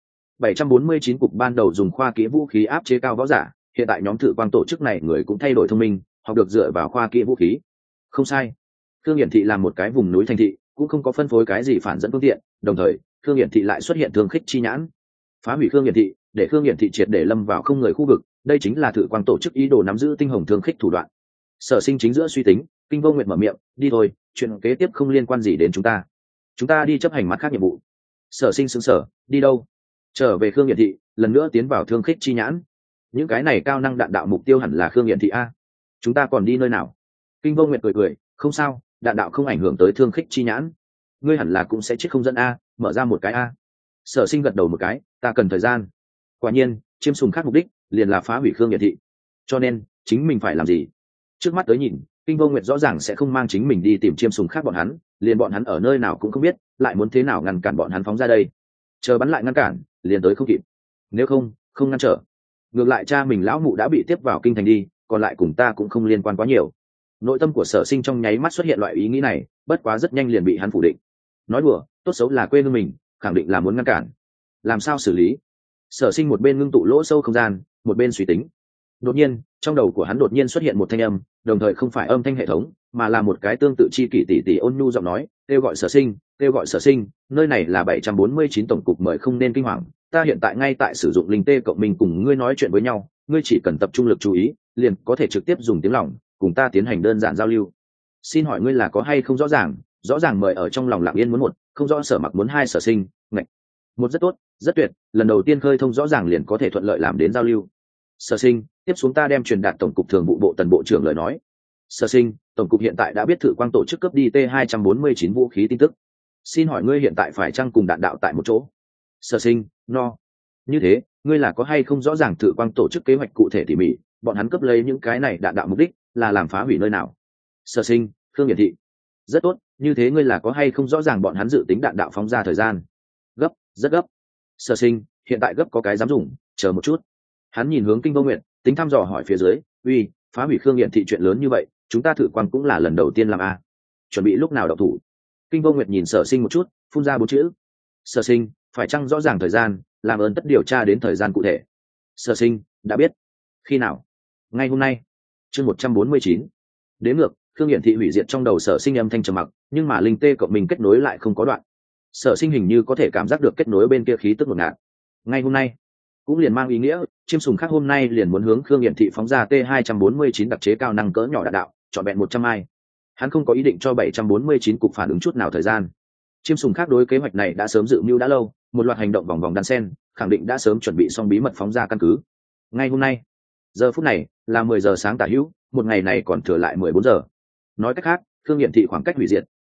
749 cục ban đầu dùng khoa kỹ vũ khí áp chế cao võ giả, hiện tại nhóm Thử Quang tổ chức này người cũng thay đổi thông minh, học được dựa vào khoa kỹ vũ khí. Không sai, Khương Nghiệt thị là một cái vùng núi thành thị, cũng không có phân phối cái gì phản dẫn phương tiện, đồng thời Khương Nghiệt thị lại xuất hiện thương khích chi nhãn. Phá hủy Khương Nghiệt thị, để Khương Nghiệt thị triệt để lâm vào không người khu vực, đây chính là Thử Quang tổ chức ý đồ nắm giữ tinh hồng thương khích thủ đoạn. Sở Sinh chính giữa suy tính, Kinh Vô Nguyệt mở miệng, đi thôi, chuyện kế tiếp không liên quan gì đến chúng ta đi chấp hành mặt khác nhiệm vụ. Sở Sinh sững sờ, đi đâu? Trở về Khương Nghiệt thị, lần nữa tiến vào thương khích chi nhãn. Những cái này cao năng đạn đạo mục tiêu hẳn là Khương Nghiệt thị a. Chúng ta còn đi nơi nào? Kinh Vô Nguyệt cười cười, không sao, đạn đạo không ảnh hưởng tới thương khích chi nhãn. Ngươi hẳn là cũng sẽ chết không dẫn a, mở ra một cái a. Sở Sinh gật đầu một cái, ta cần thời gian. Quả nhiên, Chiêm Sùng khác mục đích liền là phá hủy Khương Nghiệt thị, cho nên chính mình phải làm gì? Trước mắt tới nhìn, Kinh Vô Nguyệt rõ ràng sẽ không mang chính mình đi tìm Chiêm Sùng khác bọn hắn, liền bọn hắn ở nơi nào cũng không biết, lại muốn thế nào ngăn cản bọn hắn phóng ra đây? Chờ bắn lại ngăn cản, liền tới không kịp. Nếu không ngăn trở. Ngược lại cha mình lão mụ đã bị tiếp vào kinh thành đi, còn lại cùng ta cũng không liên quan quá nhiều. Nội tâm của Sở Sinh trong nháy mắt xuất hiện loại ý nghĩ này, bất quá rất nhanh liền bị hắn phủ định. Nói đùa, tốt xấu là quê hương mình, khẳng định là muốn ngăn cản. Làm sao xử lý? Sở Sinh một bên ngưng tụ lỗ sâu không gian, một bên suy tính. Đột nhiên, trong đầu của hắn đột nhiên xuất hiện một thanh âm, đồng thời không phải âm thanh hệ thống, mà là một cái tương tự chi kỷ tỷ tỷ ôn nhu giọng nói, kêu gọi Sở Sinh, kêu gọi Sở Sinh, nơi này là 749 tổng cục, mời không nên kinh hoàng, ta hiện tại ngay tại sử dụng linh tê cộng minh cùng ngươi nói chuyện với nhau, ngươi chỉ cần tập trung lực chú ý, liền có thể trực tiếp dùng tiếng lòng cùng ta tiến hành đơn giản giao lưu. Xin hỏi ngươi là có hay không rõ ràng mời ở trong lòng lặng yên muốn một, không rõ Sở Mặc muốn hai. Sở Sinh, ngạch. Một rất tốt, rất tuyệt, lần đầu tiên khơi thông rõ ràng liền có thể thuận lợi làm đến giao lưu. Sở Sinh, tiếp xuống ta đem truyền đạt tổng cục thường vụ bộ Tần bộ trưởng lời nói. Sở Sinh, tổng cục hiện tại đã biết Thử Quang tổ chức cướp đi T249 vũ khí tin tức. Xin hỏi ngươi hiện tại phải chăng cùng đạn đạo tại một chỗ? Sở Sinh, no. Như thế, ngươi là có hay không rõ ràng Thử Quang tổ chức kế hoạch cụ thể tỉ mỉ, bọn hắn cướp lấy những cái này đạn đạo mục đích là làm phá hủy nơi nào? Sở Sinh, Khương Nghiệt thị. Rất tốt, như thế ngươi là có hay không rõ ràng bọn hắn dự tính đạn đạo phóng ra thời gian? Gấp, rất gấp. Sở Sinh, hiện tại gấp có cái dám dùng, chờ một chút. Hắn nhìn hướng Kinh Vô Nguyệt, tính thăm dò hỏi phía dưới, uy, phá hủy Khương Nghiệt thị chuyện lớn như vậy, chúng ta Thử Quang cũng là lần đầu tiên làm a. Chuẩn bị lúc nào động thủ? Kinh Vô Nguyệt nhìn Sở Sinh một chút, phun ra 4 chữ. Sở Sinh, phải chăng rõ ràng thời gian, làm ơn tất điều tra đến thời gian cụ thể. Sở Sinh, đã biết. Khi nào? Ngay hôm nay. Chương 149. Đến ngược, Khương Nghiệt thị hủy diệt trong đầu Sở Sinh âm thanh trầm mặc, nhưng mà linh tê cộng mình kết nối lại không có đoạn. Sở Sinh hình như có thể cảm giác được kết nối bên kia khí tức ngột ngạt. Ngay hôm nay, cũng liền mang ý nghĩa Chiêm Sùng khác hôm nay liền muốn hướng Khương Nghiệt thị phóng ra T249 đặc chế cao năng cỡ nhỏ đạn đạo, trọn vẹn 100 mai. Hắn không có ý định cho 749 cục phản ứng chút nào thời gian. Chiêm Sùng khác đối kế hoạch này đã sớm dự mưu đã lâu, một loạt hành động vòng vòng đan sen, khẳng định đã sớm chuẩn bị xong bí mật phóng ra căn cứ. Ngay hôm nay, giờ phút này là 10 giờ sáng tả hữu, một ngày này còn thừa lại 14 giờ. Nói cách khác, Khương Nghiệt thị khoảng cách hủy diệt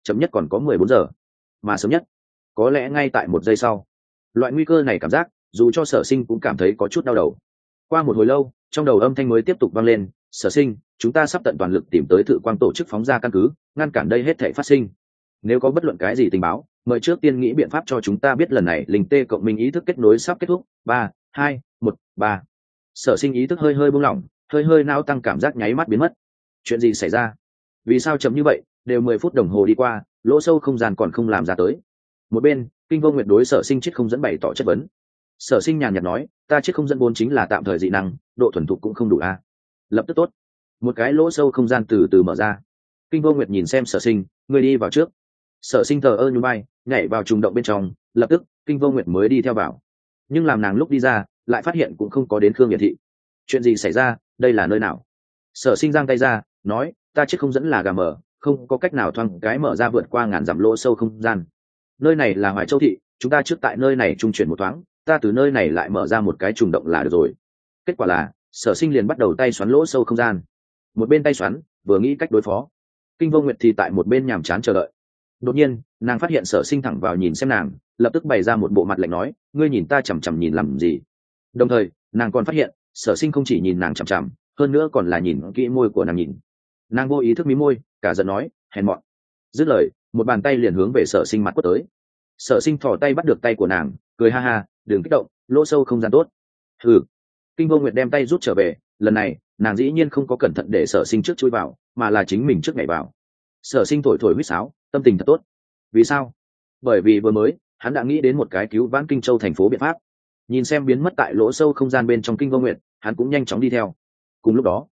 chậm nhất còn có 14 giờ, mà sớm nhất có lẽ ngay tại 1 giây sau. Loại nguy cơ này cảm giác dù cho Sở Sinh cũng cảm thấy có chút đau đầu. Qua một hồi lâu, trong đầu âm thanh mới tiếp tục vang lên: Sở Sinh, chúng ta sắp tận toàn lực tìm tới Thự Quang tổ chức phóng ra căn cứ, ngăn cản đây hết thảy phát sinh. Nếu có bất luận cái gì tình báo, mời trước tiên nghĩ biện pháp cho chúng ta biết. Lần này linh tê cộng minh ý thức kết nối sắp kết thúc. 3, 2, 1, 3. Sở Sinh ý thức hơi hơi buông lỏng, hơi nao tăng, cảm giác nháy mắt biến mất. Chuyện gì xảy ra? Vì sao chậm như vậy? Đều 10 phút đồng hồ đi qua, lỗ sâu không gian còn không làm ra tới. Một bên, Kinh Vô Nguyệt đối Sở Sinh chết không dẫn bày tỏ chất vấn. Sở Sinh nhàn nhạt nói, ta chết không dẫn vốn chính là tạm thời dị năng, độ thuần thục cũng không đủ a. Lập tức tốt. Một cái lỗ sâu không gian từ từ mở ra. Kinh Vô Nguyệt nhìn xem Sở Sinh, người đi vào trước. Sở Sinh thờ ơ nhún vai, nhảy vào trùng động bên trong. Lập tức, Kinh Vô Nguyệt mới đi theo vào. Nhưng làm nàng lúc đi ra, lại phát hiện cũng không có đến Khương Nghiệt Thị. Chuyện gì xảy ra? Đây là nơi nào? Sở Sinh giang tay ra, nói, ta chết không dẫn là gà mờ, không có cách nào thoáng cái mở ra vượt qua ngàn dặm lỗ sâu không gian. Nơi này là Hoài Châu Thị, chúng ta trước tại nơi này trung chuyển một thoáng, ta từ nơi này lại mở ra một cái trùng động là được rồi. Kết quả là Sở Sinh liền bắt đầu tay xoắn lỗ sâu không gian. Một bên tay xoắn, vừa nghĩ cách đối phó. Kinh Vô Nguyệt thì tại một bên nhàm chán chờ đợi. Đột nhiên, nàng phát hiện Sở Sinh thẳng vào nhìn xem nàng, lập tức bày ra một bộ mặt lạnh nói, ngươi nhìn ta chằm chằm nhìn làm gì? Đồng thời, nàng còn phát hiện, Sở Sinh không chỉ nhìn nàng chằm chằm, hơn nữa còn là nhìn kỹ môi của nàng nhìn. Nàng vô ý thức mí môi, cả giận nói, hèn mọn. Dứt lời, một bàn tay liền hướng về Sở Sinh mặt quất tới. Sở Sinh thò tay bắt được tay của nàng, cười ha ha, đừng kích động, lỗ sâu không gian tốt. Ừ. Kinh Vô Nguyệt đem tay rút trở về, lần này nàng dĩ nhiên không có cẩn thận để Sở Sinh trước chui vào, mà là chính mình trước nhảy vào. Sở Sinh thổi huýt sáo, tâm tình thật tốt. Vì sao? Bởi vì vừa mới hắn đã nghĩ đến một cái cứu vãn Kinh Châu thành phố biện pháp. Nhìn xem biến mất tại lỗ sâu không gian bên trong Kinh Vô Nguyệt, hắn cũng nhanh chóng đi theo. Cùng lúc đó,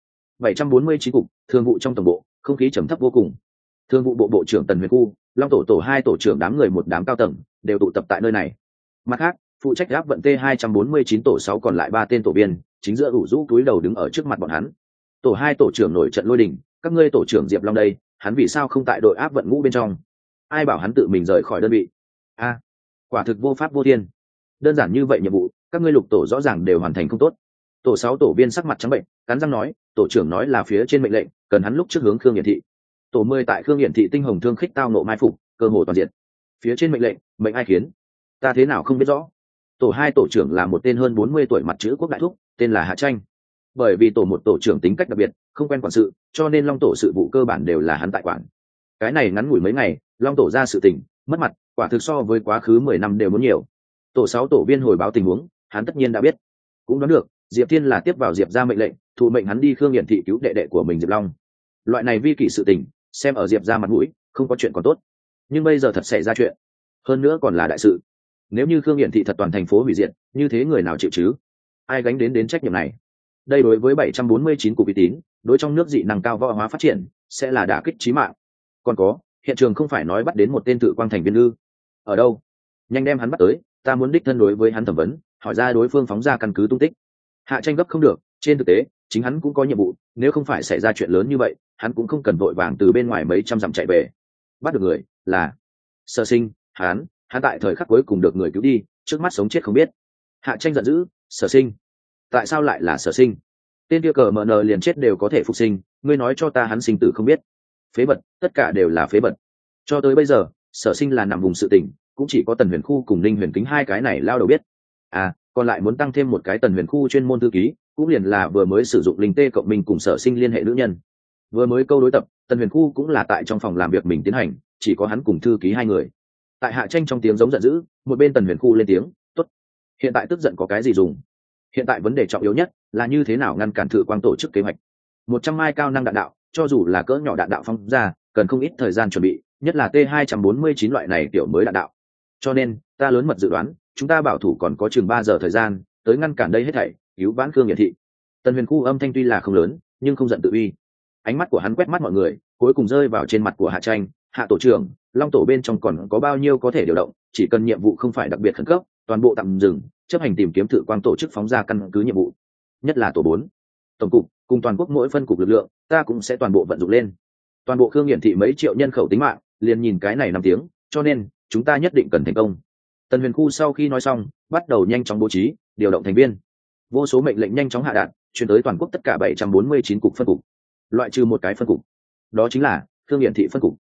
749 cục thường vụ trong tổng bộ, không khí trầm thấp vô cùng. Thường vụ bộ bộ trưởng Tần Huyền Khu, Long tổ 2 tổ trưởng đám người một đám cao tầng đều tụ tập tại nơi này. Mặt khác, phụ trách áp vận T249 tổ 6 còn lại 3 tên tổ viên chính giữa ủ rũ túi đầu đứng ở trước mặt bọn hắn. Tổ 2 tổ trưởng nổi trận lôi đình, các ngươi tổ trưởng Diệp Long đây, hắn vì sao không tại đội áp vận ngũ bên trong? Ai bảo hắn tự mình rời khỏi đơn vị? A, quả thực vô pháp vô thiên. Đơn giản như vậy nhiệm vụ, các ngươi lục tổ rõ ràng đều hoàn thành không tốt. Tổ 6 tổ viên sắc mặt trắng bệnh, cắn răng nói, tổ trưởng nói là phía trên mệnh lệnh, cần hắn lúc trước hướng Khương Hiển Thị. Tổ 10 tại Khương Hiển Thị tinh hồng thương khích tao nộ mai phục, cơ hồ toàn diện. Phía trên mệnh lệnh, mệnh ai khiến? Ta thế nào không biết rõ. Tổ 2 tổ trưởng là một tên hơn 40 tuổi mặt chữ quốc đại thúc, tên là Hạ Tranh. Bởi vì tổ 1 tổ trưởng tính cách đặc biệt, không quen quản sự, cho nên Long tổ sự vụ cơ bản đều là hắn tại quản. Cái này ngắn ngủi mấy ngày, Long tổ ra sự tình, mất mặt, quả thực so với quá khứ 10 năm đều muốn nhiều. Tổ 6 tổ viên hồi báo tình huống, hắn tất nhiên đã biết. Cũng đoán được, Diệp Thiên là tiếp vào Diệp ra mệnh lệnh, thụ mệnh hắn đi Khương Hiển Thị cứu đệ đệ của mình Diệp Long. Loại này vi kỷ sự tình, xem ở Diệp ra mặt mũi, không có chuyện còn tốt. Nhưng bây giờ thật xảy ra chuyện, hơn nữa còn là đại sự. Nếu như Khương Hiển Thị thật toàn thành phố hủy diệt, như thế người nào chịu chứ? Ai gánh đến trách nhiệm này? Đây đối với 749 cục uy tín, đối trong nước dị năng cao võ hóa phát triển, sẽ là đả kích chí mạng. Còn có, hiện trường không phải nói bắt đến một tên Tự Quang thành viên ư? Ở đâu? Nhanh đem hắn bắt tới, ta muốn đích thân đối với hắn thẩm vấn, hỏi ra đối phương phóng ra căn cứ tung tích. Hạ Tranh gấp không được, trên thực tế, chính hắn cũng có nhiệm vụ, nếu không phải xảy ra chuyện lớn như vậy, hắn cũng không cần vội vàng từ bên ngoài mấy trăm dặm chạy về. Bắt được người là Sở Sinh, hắn tại thời khắc cuối cùng được người cứu đi, trước mắt sống chết không biết. Hạ Tranh giận dữ, Sở Sinh, tại sao lại là Sở Sinh? Tên kia cờ mờ nờ liền chết đều có thể phục sinh, ngươi nói cho ta hắn sinh tử không biết. Phế vật, tất cả đều là phế vật. Cho tới bây giờ, Sở Sinh là nằm vùng sự tình, cũng chỉ có Tần Huyền Khu cùng Ninh Huyền Kính hai cái này lao đầu biết. À, còn lại muốn tăng thêm một cái Tần Huyền Khu chuyên môn thư ký, cũng liền là vừa mới sử dụng linh tê cộng minh cùng Sở Sinh liên hệ nữ nhân. Vừa mới câu đối tập, Tần Huyền Khu cũng là tại trong phòng làm việc mình tiến hành, chỉ có hắn cùng thư ký hai người. Tại Hạ Tranh trong tiếng giống giận dữ, một bên Tần Huyền Khu lên tiếng, tốt, hiện tại tức giận có cái gì dùng? Hiện tại vấn đề trọng yếu nhất là như thế nào ngăn cản Thự Quang tổ chức kế hoạch. 100 mai cao năng đạn đạo, cho dù là cỡ nhỏ đạn đạo phóng ra, cần không ít thời gian chuẩn bị, nhất là T249 loại này kiểu mới đạn đạo. Cho nên, ta lớn mật dự đoán, chúng ta bảo thủ còn có chừng 3 giờ thời gian, tới ngăn cản đây hết thảy, cứu vãn Khương Hiển Thị. Tần Huyền Khu âm thanh tuy là không lớn, nhưng không giận tự uy. Ánh mắt của hắn quét mắt mọi người, cuối cùng rơi vào trên mặt của Hạ Tranh, Hạ tổ trưởng, Long tổ bên trong còn có bao nhiêu có thể điều động, chỉ cần nhiệm vụ không phải đặc biệt khẩn cấp, toàn bộ tạm dừng, chấp hành tìm kiếm Thự Quang tổ chức phóng ra căn cứ nhiệm vụ. Nhất là tổ 4, tổng cục, cùng toàn quốc mỗi phân cục lực lượng, ta cũng sẽ toàn bộ vận dụng lên. Toàn bộ Khương Hiển Thị mấy triệu nhân khẩu tính mạng, liền nhìn cái này 5 tiếng, cho nên chúng ta nhất định cần thành công. Tần Huyền Khu sau khi nói xong, bắt đầu nhanh chóng bố trí, điều động thành viên. Vô số mệnh lệnh nhanh chóng hạ đạt, truyền tới toàn quốc tất cả 749 cục phân cục. Loại trừ một cái phân cục, đó chính là Khương Hiển Thị phân cục.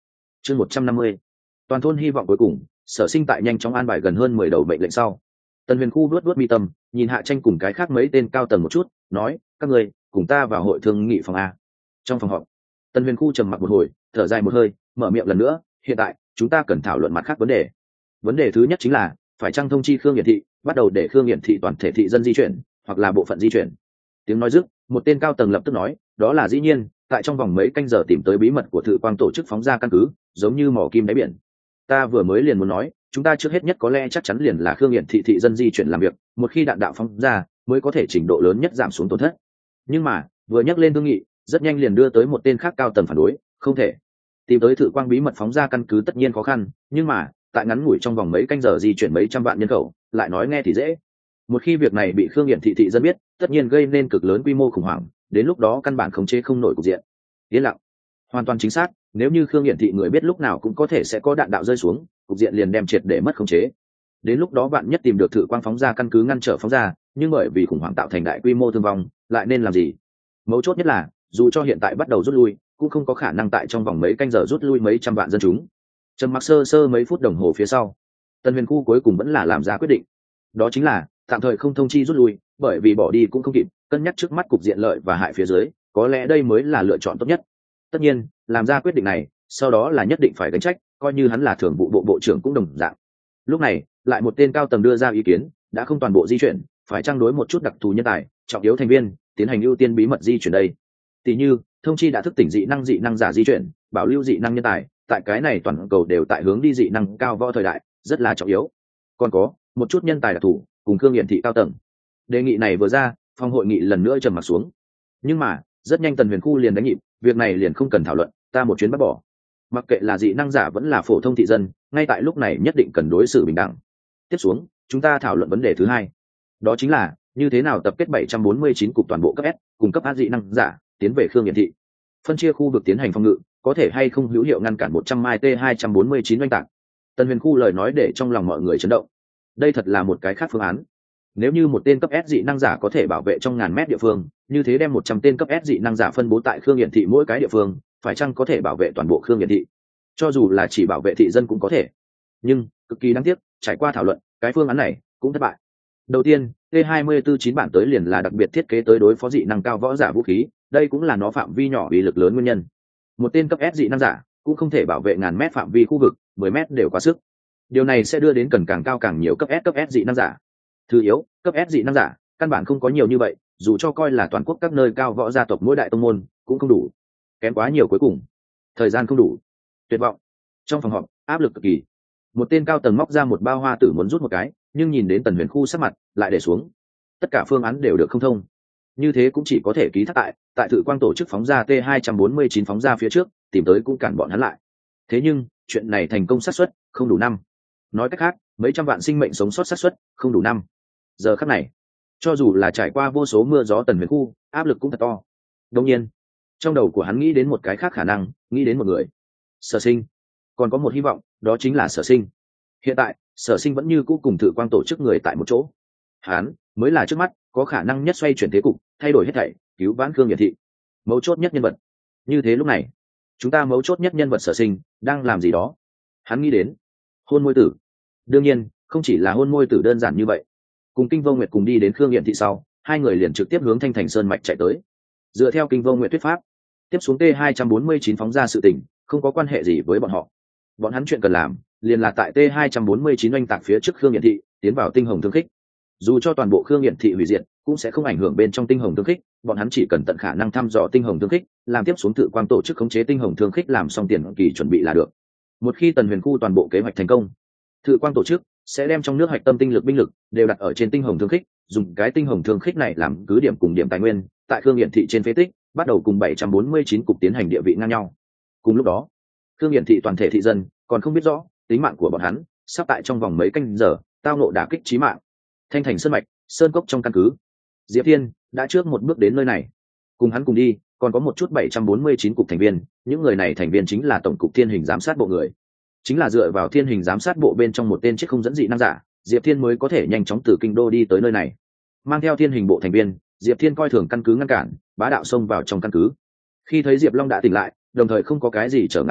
chương 150. Toàn thôn hy vọng cuối cùng. Sở Sinh tại nhanh chóng an bài gần hơn 10 đầu mệnh lệnh sau, Tần Huyền Khu vuốt mi tâm, nhìn Hạ Tranh cùng cái khác mấy tên cao tầng một chút, nói: các người cùng ta vào hội thương nghị phòng a. Trong phòng họp, Tần Huyền Khu trầm mặc một hồi, thở dài một hơi, mở miệng lần nữa: hiện tại chúng ta cần thảo luận mặt khác vấn đề. Vấn đề thứ nhất chính là phải trang thông chi Khương Hiển Thị, bắt đầu để Khương Hiển Thị toàn thể thị dân di chuyển, hoặc là bộ phận di chuyển. Tiếng nói dứt, một tên cao tầng lập tức nói: đó là dĩ nhiên, tại trong vòng mấy canh giờ tìm tới bí mật của Thự Quang tổ chức phóng ra căn cứ, giống như mỏ kim đáy biển. Ta vừa mới liền muốn nói, chúng ta trước hết nhất có lẽ chắc chắn liền là Khương Hiển Thị thị dân di chuyển làm việc, một khi đạn đạo phóng ra mới có thể trình độ lớn nhất giảm xuống tổn thất. Nhưng mà vừa nhắc lên thương nghị, rất nhanh liền đưa tới một tên khác cao tầng phản đối: không thể. Tìm tới Thự Quang bí mật phóng ra căn cứ tất nhiên khó khăn, nhưng mà tại ngắn ngủi trong vòng mấy canh giờ di chuyển mấy trăm vạn nhân khẩu, lại nói nghe thì dễ. Một khi việc này bị Khương Hiển Thị thị dân biết, tất nhiên gây nên cực lớn quy mô khủng hoảng, đến lúc đó căn bản khống chế không nổi cục diện. Yên lặng. Hoàn toàn chính xác, nếu như Khương Hiển Thị người biết lúc nào cũng có thể sẽ có đạn đạo rơi xuống, cục diện liền đem triệt để mất khống chế. Đến lúc đó bạn nhất tìm được Thự Quang phóng ra căn cứ ngăn trở phóng ra, nhưng bởi vì khủng hoảng tạo thành đại quy mô thương vong, lại nên làm gì? Mấu chốt nhất là, dù cho hiện tại bắt đầu rút lui, cũng không có khả năng tại trong vòng mấy canh giờ rút lui mấy trăm vạn dân chúng. Trầm mặc sơ sơ mấy phút đồng hồ phía sau, Tần Huyền Khu cuối cùng vẫn là làm ra quyết định. Đó chính là tạm thời không thông chi rút lui, bởi vì bỏ đi cũng không kịp, cân nhắc trước mắt cục diện lợi và hại phía dưới, có lẽ đây mới là lựa chọn tốt nhất. Tất nhiên, làm ra quyết định này, sau đó là nhất định phải gánh trách, coi như hắn là thường vụ bộ trưởng cũng đồng dạng. Lúc này, lại một tên cao tầng đưa ra ý kiến, đã không toàn bộ di chuyển, phải trang đối một chút đặc thù nhân tài, trọng yếu thành viên, tiến hành ưu tiên bí mật di chuyển đây. Tỷ như, thông chi đã thức tỉnh dị năng giả di chuyển, bảo lưu dị năng nhân tài, tại cái này toàn cầu đều tại hướng đi dị năng cao võ thời đại, rất là trọng yếu. Còn có một chút nhân tài đặc thù, cùng Khương Hiển Thị cao tầng. Đề nghị này vừa ra, phòng hội nghị lần nữa trầm mặc xuống. Nhưng mà rất nhanh Tần Huyền Khu liền đánh nhịp, việc này liền không cần thảo luận, ta một chuyến bắt bỏ. Mặc kệ là dị năng giả vẫn là phổ thông thị dân, ngay tại lúc này nhất định cần đối xử bình đẳng. Tiếp xuống, chúng ta thảo luận vấn đề thứ hai, đó chính là như thế nào tập kết 749 cục toàn bộ cấp S cùng cấp A dị năng giả tiến về Khương Hiển Thị, phân chia khu vực tiến hành phòng ngự, có thể hay không hữu hiệu ngăn cản 100 mai T249 oanh tạc. Tần Huyền Khu lời nói để trong lòng mọi người chấn động. Đây thật là một cái khác phương án. Nếu như một tên cấp S dị năng giả có thể bảo vệ trong ngàn mét địa phương, như thế đem 100 tên cấp S dị năng giả phân bố tại Khương Hiển Thị mỗi cái địa phương, phải chăng có thể bảo vệ toàn bộ Khương Hiển Thị? Cho dù là chỉ bảo vệ thị dân cũng có thể. Nhưng cực kỳ đáng tiếc, trải qua thảo luận, cái phương án này cũng thất bại. Đầu tiên, T249 bản tới liền là đặc biệt thiết kế tới đối phó dị năng cao võ giả vũ khí, đây cũng là nó phạm vi nhỏ uy lực lớn nguyên nhân. Một tên cấp S dị năng giả cũng không thể bảo vệ ngàn mét phạm vi khu vực, 10 mét đều quá sức. Điều này sẽ đưa đến cần càng cao càng nhiều cấp S dị năng giả. Thứ yếu, cấp S dị năng giả căn bản không có nhiều như vậy, dù cho coi là toàn quốc các nơi cao võ gia tộc mỗi đại tông môn cũng không đủ, kém quá nhiều. Cuối cùng thời gian không đủ, tuyệt vọng. Trong phòng họp áp lực cực kỳ, một tên cao tầng móc ra một bao hoa tử muốn rút một cái, nhưng nhìn đến Tần Huyền Khu sắc mặt lại để xuống. Tất cả phương án đều được không thông, như thế cũng chỉ có thể ký thác tại Thự Quang tổ chức phóng ra T249 phóng ra phía trước, tìm tới cũng cản bọn hắn lại. Thế nhưng chuyện này thành công xác suất không đủ 5. Nói cách khác, mấy trăm vạn sinh mệnh sống sót xác suất không đủ 5. Giờ khắc này, cho dù là trải qua vô số mưa gió Tần Huyền Khu, áp lực cũng thật to. Đương nhiên, trong đầu của hắn nghĩ đến một cái khác khả năng, nghĩ đến một người. Sở Sinh. Còn có một hy vọng, đó chính là Sở Sinh. Hiện tại, Sở Sinh vẫn như cũ cùng Thự Quang tổ chức người tại một chỗ. Hắn mới là trước mắt có khả năng nhất xoay chuyển thế cục, thay đổi hết thảy, cứu vãn Khương Hiển Thị. Mấu chốt nhất nhân vật. Như thế lúc này, chúng ta mấu chốt nhất nhân vật Sở Sinh đang làm gì đó? Hắn nghĩ đến hôn môi tử. Đương nhiên, không chỉ là hôn môi tử đơn giản như vậy. Cùng Kinh Vô Nguyệt cùng đi đến Khương Hiển Thị sau, hai người liền trực tiếp hướng Thanh Thành Sơn mạch chạy tới. Dựa theo Kinh Vô Nguyệt thuyết pháp, tiếp xuống T249 phóng ra sự tình, không có quan hệ gì với bọn họ. Bọn hắn chuyện cần làm, liền là tại T249 oanh tạc phía trước Khương Hiển Thị, tiến vào tinh hồng thương khích. Dù cho toàn bộ Khương Hiển Thị hủy diệt, cũng sẽ không ảnh hưởng bên trong tinh hồng thương khích, bọn hắn chỉ cần tận khả năng thăm dò tinh hồng thương khích, làm tiếp xuống Thự Quang tổ chức khống chế tinh hồng thương khích làm xong tiền kỳ chuẩn bị là được. Một khi Tần Huyền Khu toàn bộ kế hoạch thành công, Thự Quang tổ chức sẽ đem trong nước hạch tâm tinh lực binh lực đều đặt ở trên tinh hồng thương khích, dùng cái tinh hồng thương khích này làm cứ điểm cùng điểm tài nguyên, tại Khương Hiển Thị trên phế tích, bắt đầu cùng 749 cục tiến hành địa vị ngang nhau. Cùng lúc đó, Khương Hiển Thị toàn thể thị dân còn không biết rõ, tính mạng của bọn hắn sắp tại trong vòng mấy canh giờ tao ngộ đả kích chí mạng. Thanh Thành Sơn mạch, sơn cốc trong căn cứ, Diệp Thiên đã trước một bước đến nơi này. Cùng hắn cùng đi, còn có một chút 749 cục thành viên, những người này thành viên chính là tổng cục Thiên Hình giám sát bộ người. Chính là dựa vào Thiên Hình giám sát bộ bên trong một tên chiếc không dẫn dị năng giả, Diệp Thiên mới có thể nhanh chóng từ kinh đô đi tới nơi này. Mang theo Thiên Hình bộ thành viên, Diệp Thiên coi thường căn cứ ngăn cản, bá đạo xông vào trong căn cứ. Khi thấy Diệp Long đã tỉnh lại, đồng thời không có cái gì trở ngại lúc,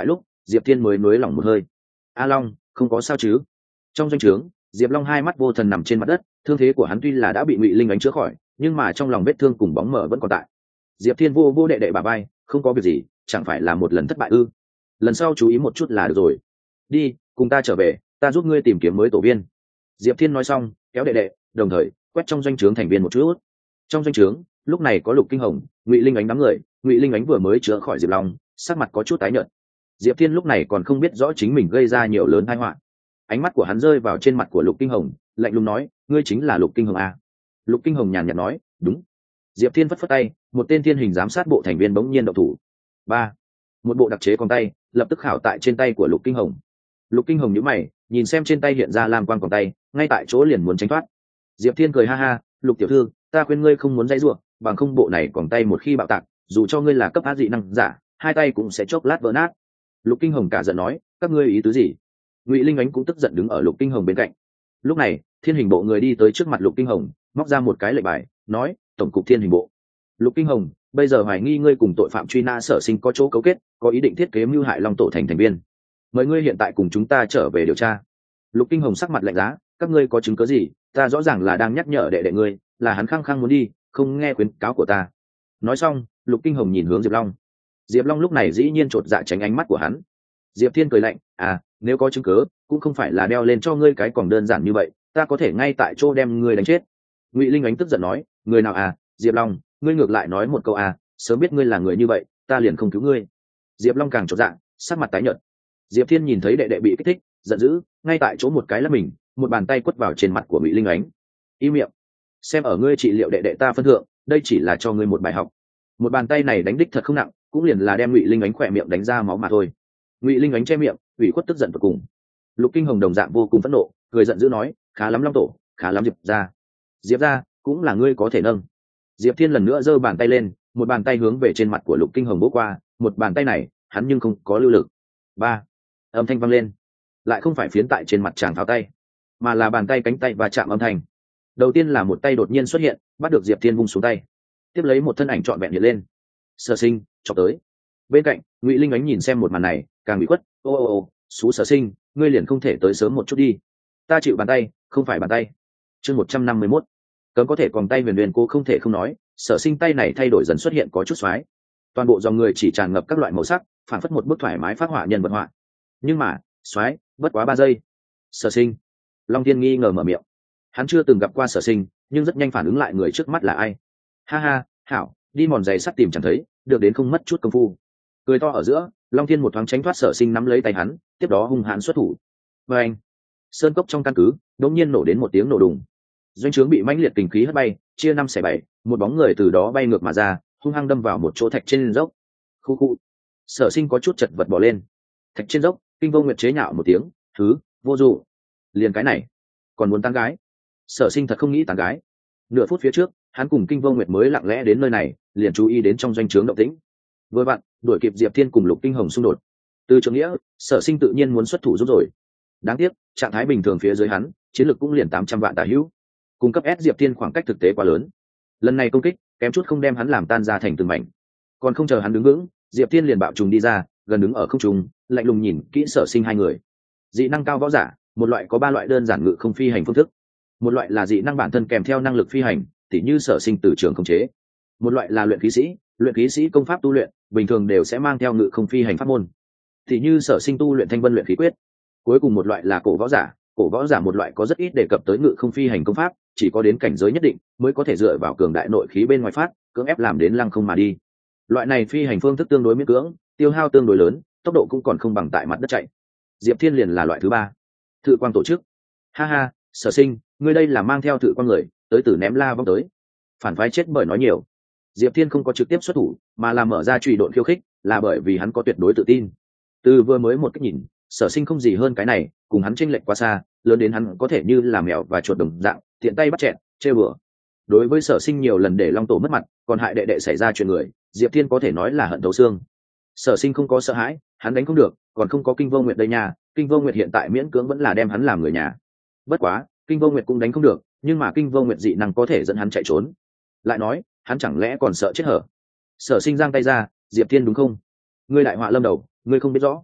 Diệp thiên mới nới lỏng một hơi. A Long, không có sao chứ? Trong doanh trướng, Diệp Long hai mắt vô thần nằm trên mặt đất, thương thế của hắn tuy là đã bị Ngụy Linh đánh chữa khỏi, nhưng mà trong lòng vết thương cùng bóng mờ vẫn còn tại. Diệp thiên vô vô đệ đệ bà bay, không có việc gì, chẳng phải là một lần thất bại ư? Lần sau chú ý một chút là được rồi. Đi, cùng ta trở về, ta giúp ngươi tìm kiếm mới tổ viên. Diệp thiên nói xong, kéo đệ đệ, đồng thời quét trong doanh trướng thành viên một chút. Trong doanh trướng, lúc này có Lục Kinh Hồng, Ngụy Linh ánh đám người. Ngụy Linh ánh vừa mới chữa khỏi Diệp Long, sắc mặt có chút tái nhợt. Diệp thiên lúc này còn không biết rõ chính mình gây ra nhiều lớn tai họa. Ánh mắt của hắn rơi vào trên mặt của Lục Kinh Hồng, lạnh lùng nói, ngươi chính là Lục Kinh Hồng à? Lục Kinh Hồng nhàn nhạt nói, đúng. Diệp thiên phất phất tay, một tên thiên hình giám sát bộ thành viên bỗng nhiên động thủ. Ba, một bộ đặc chế còng tay lập tức khảo tại trên tay của Lục Kinh Hồng. Lục Kinh Hồng nhíu mày, nhìn xem trên tay hiện ra lam quang còng tay, ngay tại chỗ liền muốn tránh thoát. Diệp thiên cười ha ha, Lục tiểu thư, ta khuyên ngươi không muốn dãy ruộng, bằng không bộ này còng tay một khi bạo tạc, dù cho ngươi là cấp áp dị năng giả, hai tay cũng sẽ chốc lát vỡ nát. Lục Kinh Hồng cả giận nói, các ngươi ý tứ gì? Ngụy Linh ánh cũng tức giận đứng ở Lục Kinh Hồng bên cạnh. Lúc này thiên hình bộ người đi tới trước mặt Lục Kinh Hồng, móc ra một cái lệnh bài, nói, tổng cục thiên hình bộ. Lục Kinh Hồng, bây giờ hoài nghi ngươi cùng tội phạm truy nã Sở Sinh có chỗ cấu kết, có ý định thiết kế mưu hại Long Tổ thành thành viên, mời ngươi hiện tại cùng chúng ta trở về điều tra. Lục Kinh Hồng sắc mặt lạnh giá, các ngươi có chứng cứ gì? Ta rõ ràng là đang nhắc nhở đệ đệ ngươi, là hắn khăng khăng muốn đi, không nghe khuyến cáo của ta. Nói xong, Lục Kinh Hồng nhìn hướng Diệp Long. Diệp Long lúc này dĩ nhiên chột dạ tránh ánh mắt của hắn. Diệp thiên cười lạnh, à, nếu có chứng cứ cũng không phải là đeo lên cho ngươi cái còng đơn giản như vậy, ta có thể ngay tại chỗ đem ngươi đánh chết. Ngụy Linh ánh tức giận nói, người nào à? Diệp Long, ngươi ngược lại nói một câu à, sớm biết ngươi là người như vậy, ta liền không cứu ngươi. Diệp Long càng chột dạ, sắc mặt tái nhợt. Diệp thiên nhìn thấy đệ đệ bị kích thích, giận dữ, ngay tại chỗ một cái lắp mình, một bàn tay quất vào trên mặt của Ngụy Linh ánh. Im miệng, xem ở ngươi trị liệu đệ đệ ta phân thượng, đây chỉ là cho ngươi một bài học. Một bàn tay này đánh đích thật không nặng, cũng liền là đem Ngụy Linh ánh khỏe miệng đánh ra máu mà thôi. Ngụy Linh ánh che miệng, ủy khuất tức giận vô cùng. Lục Kinh Hồng đồng dạng vô cùng phẫn nộ, cười giận dữ nói, khá lắm Long Tổ, khá lắm Diệp gia cũng là ngươi có thể nâng. Diệp thiên lần nữa giơ bàn tay lên, một bàn tay hướng về trên mặt của Lục Kinh Hồng bổ qua, một bàn tay này hắn nhưng không có lưu lực. Ba, âm thanh vang lên, lại không phải phiến tại trên mặt chàng tháo tay, mà là bàn tay cánh tay và chạm âm thanh. Đầu tiên là một tay đột nhiên xuất hiện, bắt được Diệp thiên vung xuống tay, tiếp lấy một thân ảnh trọn vẹn hiện lên. Sở Sinh chọc tới. Bên cạnh Ngụy Linh ánh nhìn xem một màn này, càng bị quất, ô xú Sở Sinh, ngươi liền không thể tới sớm một chút đi, ta chịu bàn tay, không phải bàn tay. Chương 151, cấm có thể còn tay huyền huyền cô không thể không nói, Sở Sinh tay này thay đổi dần xuất hiện có chút xoái, toàn bộ dòng người chỉ tràn ngập các loại màu sắc, phản phất một bức thoải mái phát họa nhân vật họa. Nhưng mà xoái bất quá 3 giây. Sở Sinh. Long Thiên nghi ngờ mở miệng, hắn chưa từng gặp qua Sở Sinh, nhưng rất nhanh phản ứng lại người trước mắt là ai. Ha ha, hảo, đi mòn giày sắt tìm chẳng thấy, được đến không mất chút công phu. Cười to ở giữa, Long Thiên một thoáng tránh thoát Sở Sinh nắm lấy tay hắn, tiếp đó hung hãn xuất thủ. Và anh, sơn cốc trong căn cứ đột nhiên nổ đến một tiếng nổ đùng, doanh trướng bị mãnh liệt kình khí hất bay, chia 5/7, một bóng người từ đó bay ngược mà ra, hung hăng đâm vào một chỗ thạch trên dốc. Khu khu. Sở Sinh có chút chật vật bỏ lên. Thạch trên dốc, Kinh Vô Nguyệt chế nhạo một tiếng, thứ vô dụng, liền cái này còn muốn tán gái. Sở Sinh thật không nghĩ tán gái. Nửa phút phía trước, hắn cùng Kinh Vô Nguyệt mới lặng lẽ đến nơi này, liền chú ý đến trong doanh trướng động tĩnh. Vừa vặn đuổi kịp Diệp thiên cùng Lục Kinh Hồng xung đột. Từ trưởng nghĩa, Sở Sinh tự nhiên muốn xuất thủ giúp rồi. Đáng tiếc trạng thái bình thường phía dưới hắn, chiến lược cũng liền 800 vạn tà hữu, cung cấp S Diệp thiên khoảng cách thực tế quá lớn. Lần này công kích kém chút không đem hắn làm tan ra thành từng mảnh. Còn không chờ hắn đứng vững, Diệp thiên liền bạo trùng đi ra, gần đứng ở không trung, lạnh lùng nhìn kỹ Sở Sinh hai người. Dị năng cao võ giả, một loại có 3 loại đơn giản ngự không phi hành phương thức. Một loại là dị năng bản thân kèm theo năng lực phi hành, tỉ như Sở Sinh từ trường khống chế. Một loại là luyện khí sĩ công pháp tu luyện, bình thường đều sẽ mang theo ngự không phi hành pháp môn, tỉ như Sở Sinh tu luyện Thanh Vân luyện khí quyết. Cuối cùng một loại là cổ võ giả một loại có rất ít đề cập tới ngự không phi hành công pháp, chỉ có đến cảnh giới nhất định mới có thể dựa vào cường đại nội khí bên ngoài phát, cưỡng ép làm đến lăng không mà đi. Loại này phi hành phương thức tương đối miễn cưỡng, tiêu hao tương đối lớn, tốc độ cũng còn không bằng tại mặt đất chạy. Diệp thiên liền là loại thứ 3, Thự Quang tổ chức. Ha ha, Sở Sinh, ngươi đây là mang theo Thự Quang người tới từ ném la vong tới, phản phái chết bởi nói nhiều. Diệp thiên không có trực tiếp xuất thủ, mà là mở ra truy độn khiêu khích, là bởi vì hắn có tuyệt đối tự tin. Từ vừa mới một cách nhìn, Sở Sinh không gì hơn cái này, cùng hắn chênh lệch quá xa, lớn đến hắn có thể như là mèo và chuột đồng dạng, tiện tay bắt chẹn, trêu bừa. Đối với Sở Sinh nhiều lần để Long Tổ mất mặt, còn hại đệ đệ xảy ra chuyện người, Diệp thiên có thể nói là hận thấu xương. Sở Sinh không có sợ hãi, hắn đánh không được, còn không có Kinh Vô Nguyệt đây nha. Kinh Vô Nguyệt hiện tại miễn cưỡng vẫn là đem hắn làm người nhà. Bất quá Kinh Vô Nguyệt cũng đánh không được, nhưng mà Kinh Vô Nguyệt dị năng có thể dẫn hắn chạy trốn. Lại nói hắn chẳng lẽ còn sợ chết hở? Sở Sinh giang tay ra, Diệp thiên đúng không? Ngươi đại họa lâm đầu, ngươi không biết rõ.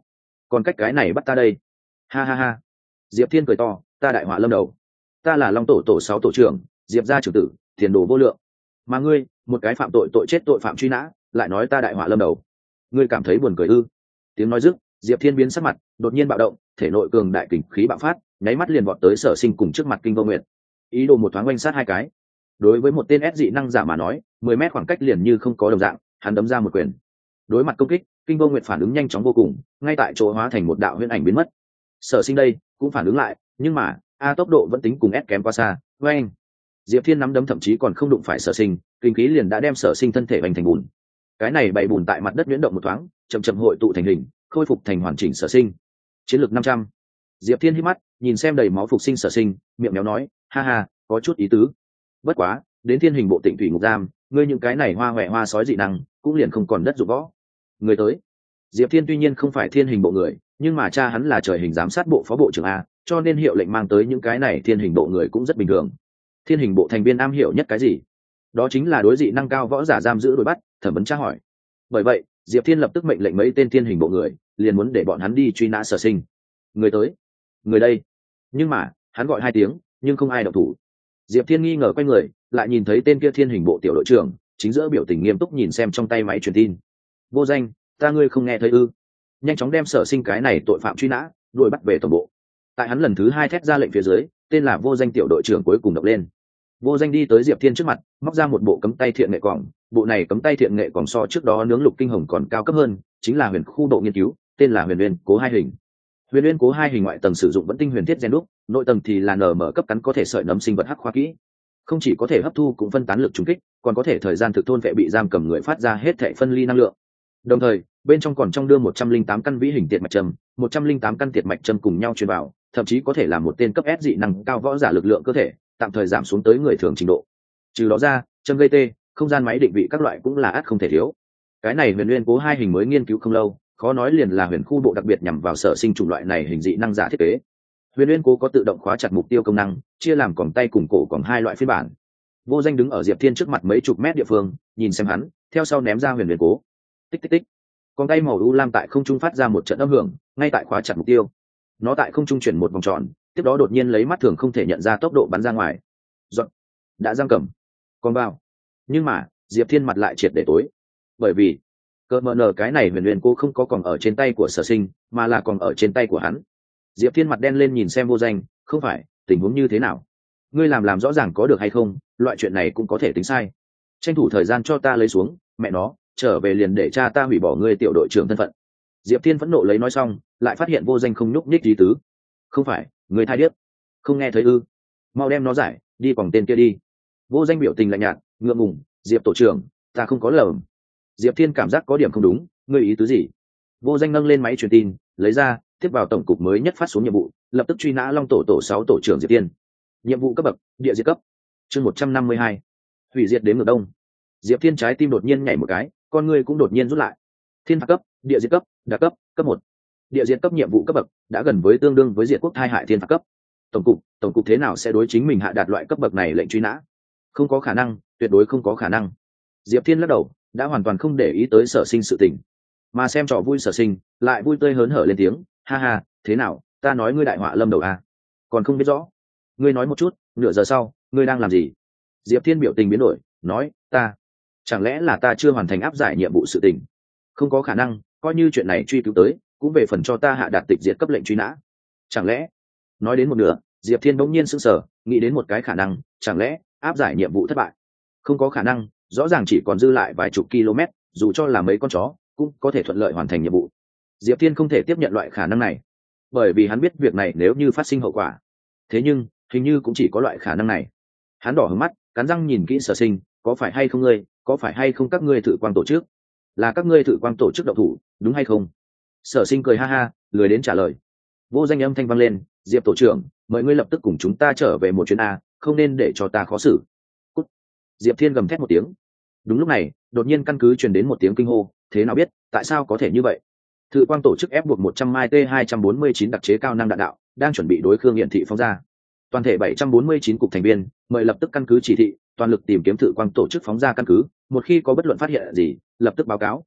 còn cách cái này bắt ta đây. Ha ha ha. Diệp Thiên cười to, ta đại họa lâm đầu. Ta là Long tổ tổ 6 tổ trưởng, Diệp gia trưởng tử, tiền đồ vô lượng. Mà ngươi, một cái phạm tội tội chết tội phạm truy nã, lại nói ta đại họa lâm đầu. Ngươi cảm thấy buồn cười ư? Tiếng nói dứt, Diệp Thiên biến sắc mặt, đột nhiên bạo động, thể nội cường đại kình khí bạo phát, nháy mắt liền vọt tới Sở Sinh cùng trước mặt Kinh Vô Nguyệt. Ý đồ một thoáng oanh sát hai cái. Đối với một tên ép dị năng giả mà nói, 10 mét khoảng cách liền như không có đồng dạng, hắn đấm ra một quyền. Đối mặt công kích, Kinh Vô Nguyệt phản ứng nhanh chóng vô cùng, ngay tại chỗ hóa thành một đạo huyễn ảnh biến mất. Sở Sinh đây cũng phản ứng lại, nhưng mà tốc độ vẫn tính cùng ép kém quá xa. Oanh! Diệp Thiên nắm đấm thậm chí còn không đụng phải Sở Sinh, kinh khí liền đã đem Sở Sinh thân thể vành thành bùn. Cái này bày bùn tại mặt đất nhuyễn động một thoáng, chậm chậm hội tụ thành hình, khôi phục thành hoàn chỉnh Sở Sinh. Chiến lược 500. Diệp Thiên hít mắt, nhìn xem đầy máu phục sinh Sở Sinh, miệng méo nói, ha ha, có chút ý tứ. Bất quá, đến Thiên Hình bộ Tịnh Thủy ngục giam, ngươi những cái này hoa hoẹ hoa sói dị năng, cũng liền không còn đất dụng võ. Người tới. Diệp Thiên tuy nhiên không phải Thiên Hình bộ người, nhưng mà cha hắn là trời hình giám sát bộ phó bộ trưởng a, cho nên hiệu lệnh mang tới những cái này Thiên Hình bộ người cũng rất bình thường. Thiên Hình bộ thành viên am hiểu nhất cái gì? Đó chính là đối dị năng cao võ giả giam giữ đuổi bắt, thẩm vấn tra hỏi. Bởi vậy, Diệp Thiên lập tức mệnh lệnh mấy tên Thiên Hình bộ người, liền muốn để bọn hắn đi truy nã Sở Sinh. Người tới. Người đây. Nhưng mà, hắn gọi 2 tiếng, nhưng không ai động thủ. Diệp Thiên nghi ngờ quay người, lại nhìn thấy tên kia Thiên Hình bộ tiểu đội trưởng, chính giữa biểu tình nghiêm túc nhìn xem trong tay máy truyền tin. Vô Danh, ta ngươi không nghe thấy ư? Nhanh chóng đem Sở Sinh cái này tội phạm truy nã, đuổi bắt về tổng bộ. Tại hắn lần thứ 2 thét ra lệnh phía dưới, tên là Vô Danh tiểu đội trưởng cuối cùng động lên. Vô Danh đi tới Diệp Thiên trước mặt, móc ra một bộ cấm tay thiện nghệ quòng, bộ này cấm tay thiện nghệ quòng so trước đó nướng lục kinh hồng còn cao cấp hơn, chính là huyền khu độ nghiên cứu, tên là Huyền Nguyên Cố 2 hình. Huyền Nguyên Cố 2 hình ngoại tầng sử dụng vẫn tinh huyền thiết gen đúc, nội tầng thì là nở mở cấp cắn có thể sợi nấm sinh vật hắc khoa kỹ. Không chỉ có thể hấp thu cũng phân tán lực trùng kích, còn có thể thời gian thực thôn vệ bị giam cầm người phát ra hết thảy phân ly năng lượng. Đồng thời, bên trong còn trong đưa 108 căn vĩ hình tiệt mạch châm, 108 căn tiệt mạch châm cùng nhau truyền vào, thậm chí có thể làm một tên cấp S dị năng cao võ giả lực lượng cơ thể, tạm thời giảm xuống tới người thường trình độ. Trừ đó ra, châm gây tê, không gian máy định vị các loại cũng là ắt không thể thiếu. Cái này Huyền Nguyên Cố 2 hình mới nghiên cứu không lâu, khó nói liền là huyền khu bộ đặc biệt nhằm vào Sở Sinh chủng loại này hình dị năng giả thiết kế. Huyền Nguyên Cố có tự động khóa chặt mục tiêu công năng, chia làm còng tay cùng cổ còng 2 loại phiên bản. Vô Danh đứng ở Diệp Thiên trước mặt mấy chục mét địa phương, nhìn xem hắn, theo sau ném ra Huyền Nguyên Cố. Tích tích tích. Còng tay màu u lam tại không trung phát ra một trận âm hưởng, ngay tại khóa chặt mục tiêu. Nó tại không trung chuyển một vòng tròn, tiếp đó đột nhiên lấy mắt thường không thể nhận ra tốc độ bắn ra ngoài. Dọn. Đã giam cầm. Còn vào. Nhưng mà, Diệp Thiên mặt lại triệt để tối. Bởi vì, cơ mờ nở cái này Huyền Nguyên Cố không có còn ở trên tay của Sở Sinh, mà là còn ở trên tay của hắn. Diệp Thiên mặt đen lên nhìn xem Vô Danh, không phải, tình huống như thế nào? Ngươi làm rõ ràng có được hay không, loại chuyện này cũng có thể tính sai. Tranh thủ thời gian cho ta lấy xuống, mẹ nó, trở về liền để cha ta hủy bỏ ngươi tiểu đội trưởng thân phận. Diệp Thiên phẫn nộ lấy nói xong, lại phát hiện Vô Danh không nhúc nhích gì tứ. Không phải, người thai điếc, không nghe thấy ư? Mau đem nó giải, đi quòng tên kia đi. Vô Danh biểu tình lạnh nhạt, ngượng ngùng, Diệp tổ trưởng, ta không có lầm. Diệp Thiên cảm giác có điểm không đúng, ngươi ý tứ gì? Vô Danh nâng lên máy truyền tin, lấy ra, tiếp vào tổng cục mới nhất phát xuống nhiệm vụ, lập tức truy nã Long tổ 6 tổ trưởng Diệp Thiên. Nhiệm vụ cấp bậc, địa diệt cấp. Chương 152. Hủy diệt đến ngược đông. Diệp Thiên trái tim đột nhiên nhảy một cái, con ngươi cũng đột nhiên rút lại. Thiên phạt cấp, địa diệt cấp, đặc cấp, cấp 1. Địa diệt cấp nhiệm vụ cấp bậc đã gần với tương đương với diệt quốc thai hại thiên phạt cấp. Tổng cục thế nào sẽ đối chính mình hạ đạt loại cấp bậc này lệnh truy nã? Không có khả năng, tuyệt đối không có khả năng. Diệp Thiên lắc đầu, đã hoàn toàn không để ý tới Sở Sinh sự tình, mà xem trò vui Sở Sinh lại vui tươi hớn hở lên tiếng, ha ha, thế nào, ta nói ngươi đại họa lâm đầu à? Còn không biết rõ? Ngươi nói một chút, nửa giờ sau, ngươi đang làm gì? Diệp Thiên biểu tình biến đổi, nói, chẳng lẽ là ta chưa hoàn thành áp giải nhiệm vụ sự tình? Không có khả năng, coi như chuyện này truy cứu tới, cũng về phần cho ta hạ đạt tịch diệt cấp lệnh truy nã. Chẳng lẽ? Nói đến một nửa, Diệp Thiên bỗng nhiên sững sờ, nghĩ đến một cái khả năng, chẳng lẽ áp giải nhiệm vụ thất bại? Không có khả năng, rõ ràng chỉ còn dư lại vài chục km, dù cho là mấy con chó cũng có thể thuận lợi hoàn thành nhiệm vụ. Diệp Thiên không thể tiếp nhận loại khả năng này, bởi vì hắn biết việc này nếu như phát sinh hậu quả. Thế nhưng hình như cũng chỉ có loại khả năng này. Hắn đỏ hứng mắt, cắn răng nhìn kỹ Sở Sinh, có phải hay không ngươi, có phải hay không các ngươi thử quang tổ chức? Là các ngươi thử quang tổ chức động thủ, đúng hay không? Sở Sinh cười ha ha, lười đến trả lời. Vô Danh âm thanh vang lên, Diệp tổ trưởng, mời ngươi lập tức cùng chúng ta trở về một chuyến a, không nên để cho ta khó xử. Cút. Diệp Thiên gầm thét một tiếng. Đúng lúc này, đột nhiên căn cứ truyền đến một tiếng kinh hô, thế nào biết, tại sao có thể như vậy? Thự quang tổ chức ép buộc 100 mai T249 đặc chế cao năng đạn đạo, đang chuẩn bị đối Khương Nghiện thị phóng ra. Toàn thể 749 cục thành viên, mời lập tức căn cứ chỉ thị, toàn lực tìm kiếm thự quang tổ chức phóng ra căn cứ, một khi có bất luận phát hiện gì, lập tức báo cáo.